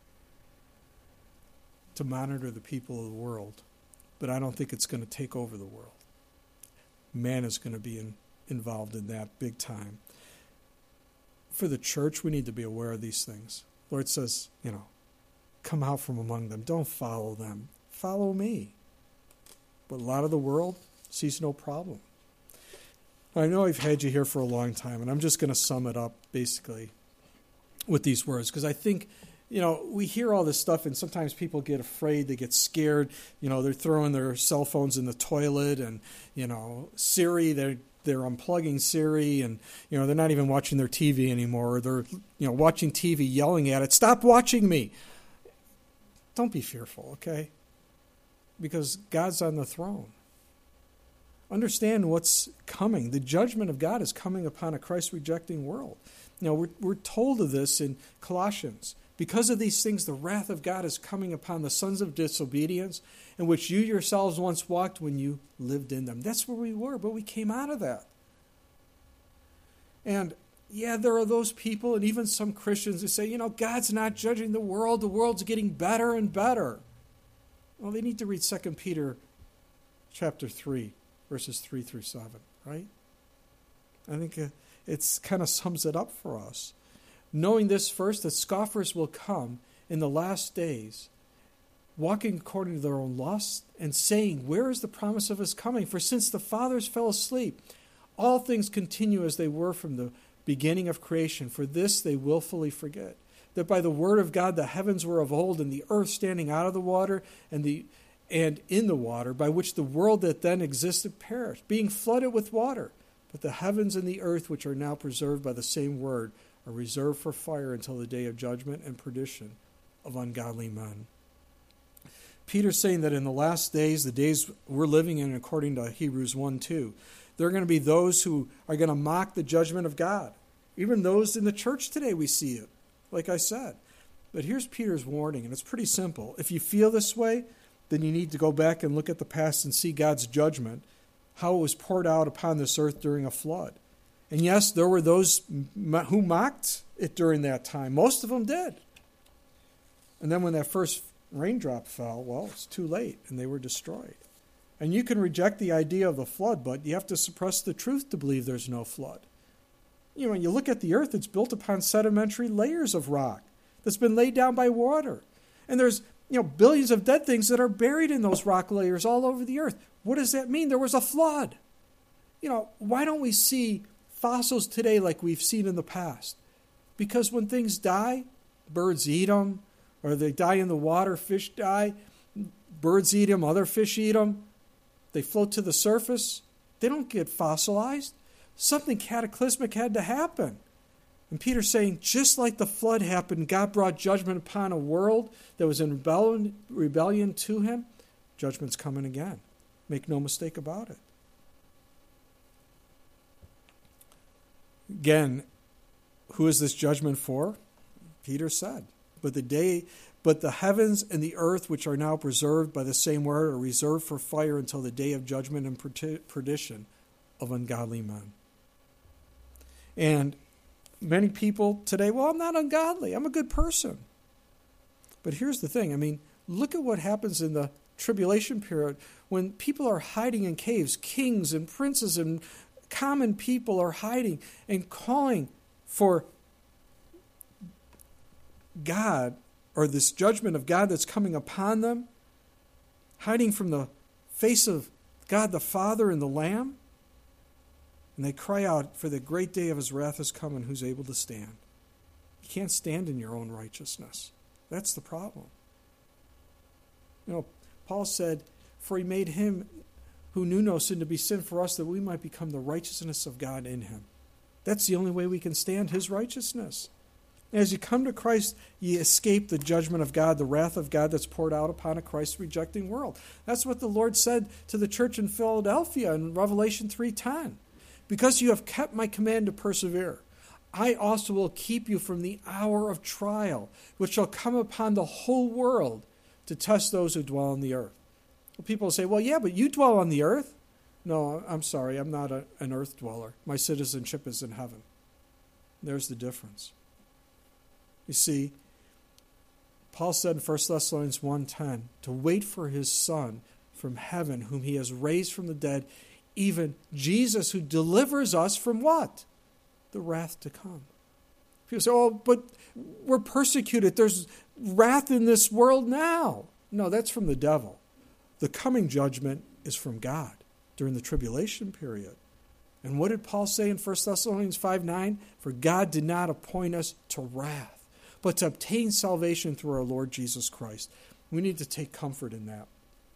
to monitor the people of the world, but I don't think it's going to take over the world. Man is going to be involved in that big time. For the church, we need to be aware of these things. Lord says, come out from among them. Don't follow them. Follow me. But a lot of the world sees no problem. I know I've had you here for a long time, and I'm just going to sum it up basically with these words, because I think, we hear all this stuff, and sometimes people get afraid, they get scared. They're throwing their cell phones in the toilet, and, Siri, they're unplugging Siri, and, they're not even watching their TV anymore. They're, watching TV, yelling at it, "Stop watching me." Don't be fearful, okay? Because God's on the throne. Understand what's coming. The judgment of God is coming upon a Christ-rejecting world. We're told of this in Colossians. Because of these things, the wrath of God is coming upon the sons of disobedience, in which you yourselves once walked when you lived in them. That's where we were, but we came out of that. And there are those people, and even some Christians who say, God's not judging the world's getting better and better. Well, they need to read 2 Peter chapter 3. Verses 3 through 7, right? I think it kind of sums it up for us. Knowing this first, that scoffers will come in the last days, walking according to their own lusts, and saying, "Where is the promise of his coming? For since the fathers fell asleep, all things continue as they were from the beginning of creation. For this they willfully forget, that by the word of God the heavens were of old, and the earth standing out of the water, and in the water, by which the world that then existed perished, being flooded with water. But the heavens and the earth, which are now preserved by the same word, are reserved for fire until the day of judgment and perdition of ungodly men." Peter's saying that in the last days, the days we're living in according to Hebrews 1:2, there are going to be those who are going to mock the judgment of God. Even those in the church today, we see it, like I said. But here's Peter's warning, and it's pretty simple. If you feel this way, then you need to go back and look at the past and see God's judgment, how it was poured out upon this earth during a flood. And yes, there were those who mocked it during that time. Most of them did. And then when that first raindrop fell, well, it's too late, and they were destroyed. And you can reject the idea of the flood, but you have to suppress the truth to believe there's no flood. When you look at the earth, it's built upon sedimentary layers of rock that's been laid down by water. And there's, billions of dead things that are buried in those rock layers all over the earth. What does that mean? There was a flood. Why don't we see fossils today like we've seen in the past? Because when things die, birds eat them, or they die in the water, fish die, birds eat them, other fish eat them. They float to the surface. They don't get fossilized. Something cataclysmic had to happen. And Peter's saying, just like the flood happened, God brought judgment upon a world that was in rebellion to him. Judgment's coming again. Make no mistake about it. Again, who is this judgment for? Peter said, but the heavens and the earth, which are now preserved by the same word, are reserved for fire until the day of judgment and perdition of ungodly men. And many people today, well, I'm not ungodly. I'm a good person. But here's the thing. Look at what happens in the tribulation period when people are hiding in caves. Kings and princes and common people are hiding and calling for God, or this judgment of God that's coming upon them, hiding from the face of God the Father and the Lamb. And they cry out, for the great day of his wrath is coming, who's able to stand? You can't stand in your own righteousness. That's the problem. Paul said, for he made him who knew no sin to be sin for us, that we might become the righteousness of God in him. That's the only way we can stand his righteousness. As you come to Christ, you escape the judgment of God, the wrath of God that's poured out upon a Christ-rejecting world. That's what the Lord said to the church in Philadelphia in Revelation 3:10. Because you have kept my command to persevere, I also will keep you from the hour of trial, which shall come upon the whole world to test those who dwell on the earth. Well, people say, well, yeah, but you dwell on the earth. No, I'm sorry, I'm not an earth dweller. My citizenship is in heaven. There's the difference. You see, Paul said in 1 Thessalonians 1:10, to wait for his Son from heaven, whom he has raised from the dead, even Jesus, who delivers us from what? The wrath to come. People say, oh, but we're persecuted. There's wrath in this world now. No, that's from the devil. The coming judgment is from God during the tribulation period. And what did Paul say in 1 Thessalonians 5:9? For God did not appoint us to wrath, but to obtain salvation through our Lord Jesus Christ. We need to take comfort in that.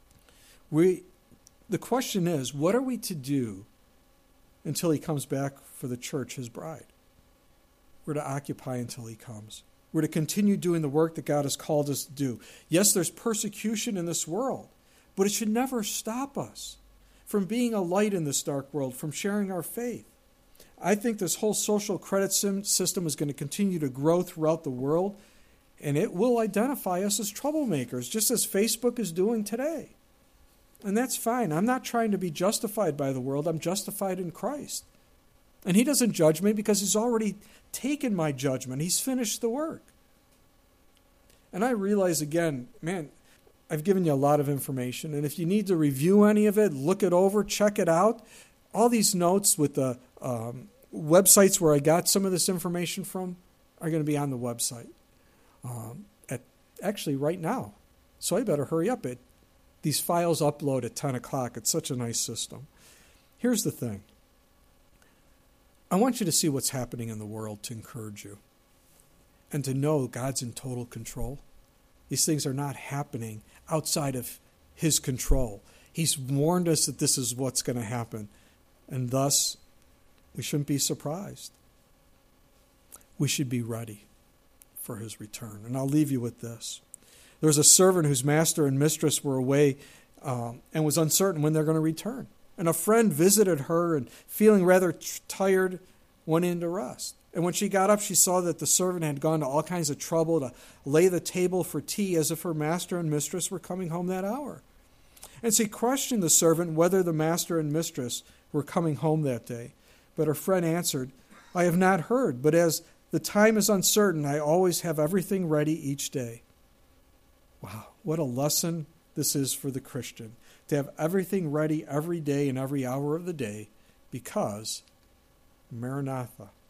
The question is, what are we to do until he comes back for the church, his bride? We're to occupy until he comes. We're to continue doing the work that God has called us to do. Yes, there's persecution in this world, but it should never stop us from being a light in this dark world, from sharing our faith. I think this whole social credit system is going to continue to grow throughout the world, and it will identify us as troublemakers, just as Facebook is doing today. And that's fine. I'm not trying to be justified by the world. I'm justified in Christ. And he doesn't judge me because he's already taken my judgment. He's finished the work. And I realize again, man, I've given you a lot of information. And if you need to review any of it, look it over, check it out. All these notes with the websites where I got some of this information from are going to be on the website. Actually right now. So I better hurry up. These files upload at 10 o'clock. It's such a nice system. Here's the thing. I want you to see what's happening in the world to encourage you and to know God's in total control. These things are not happening outside of his control. He's warned us that this is what's going to happen, and thus we shouldn't be surprised. We should be ready for his return. And I'll leave you with this. There was a servant whose master and mistress were away and was uncertain when they're going to return. And a friend visited her and, feeling rather tired, went in to rest. And when she got up, she saw that the servant had gone to all kinds of trouble to lay the table for tea as if her master and mistress were coming home that hour. And she questioned the servant whether the master and mistress were coming home that day. But her friend answered, I have not heard, but as the time is uncertain, I always have everything ready each day. Wow, what a lesson this is for the Christian, to have everything ready every day and every hour of the day, because Maranatha,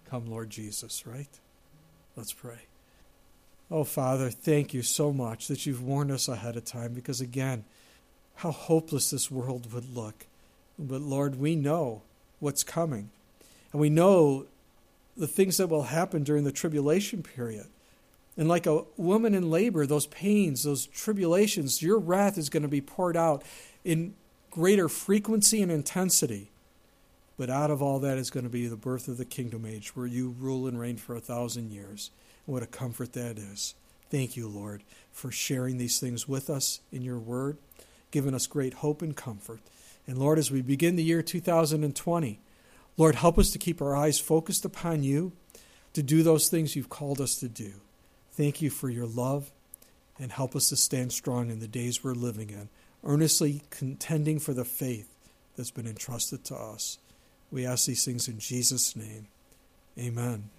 Come, Lord Jesus, right? Let's pray. Oh, Father, thank you so much that you've warned us ahead of time, because, again, how hopeless this world would look. But, Lord, we know what's coming. And we know the things that will happen during the tribulation period. And like a woman in labor, those pains, those tribulations, your wrath is going to be poured out in greater frequency and intensity. But out of all that is going to be the birth of the kingdom age, where you rule and reign for 1,000 years. What a comfort that is. Thank you, Lord, for sharing these things with us in your word, giving us great hope and comfort. And Lord, as we begin the year 2020, Lord, help us to keep our eyes focused upon you, to do those things you've called us to do. Thank you for your love, and help us to stand strong in the days we're living in, earnestly contending for the faith that's been entrusted to us. We ask these things in Jesus' name. Amen.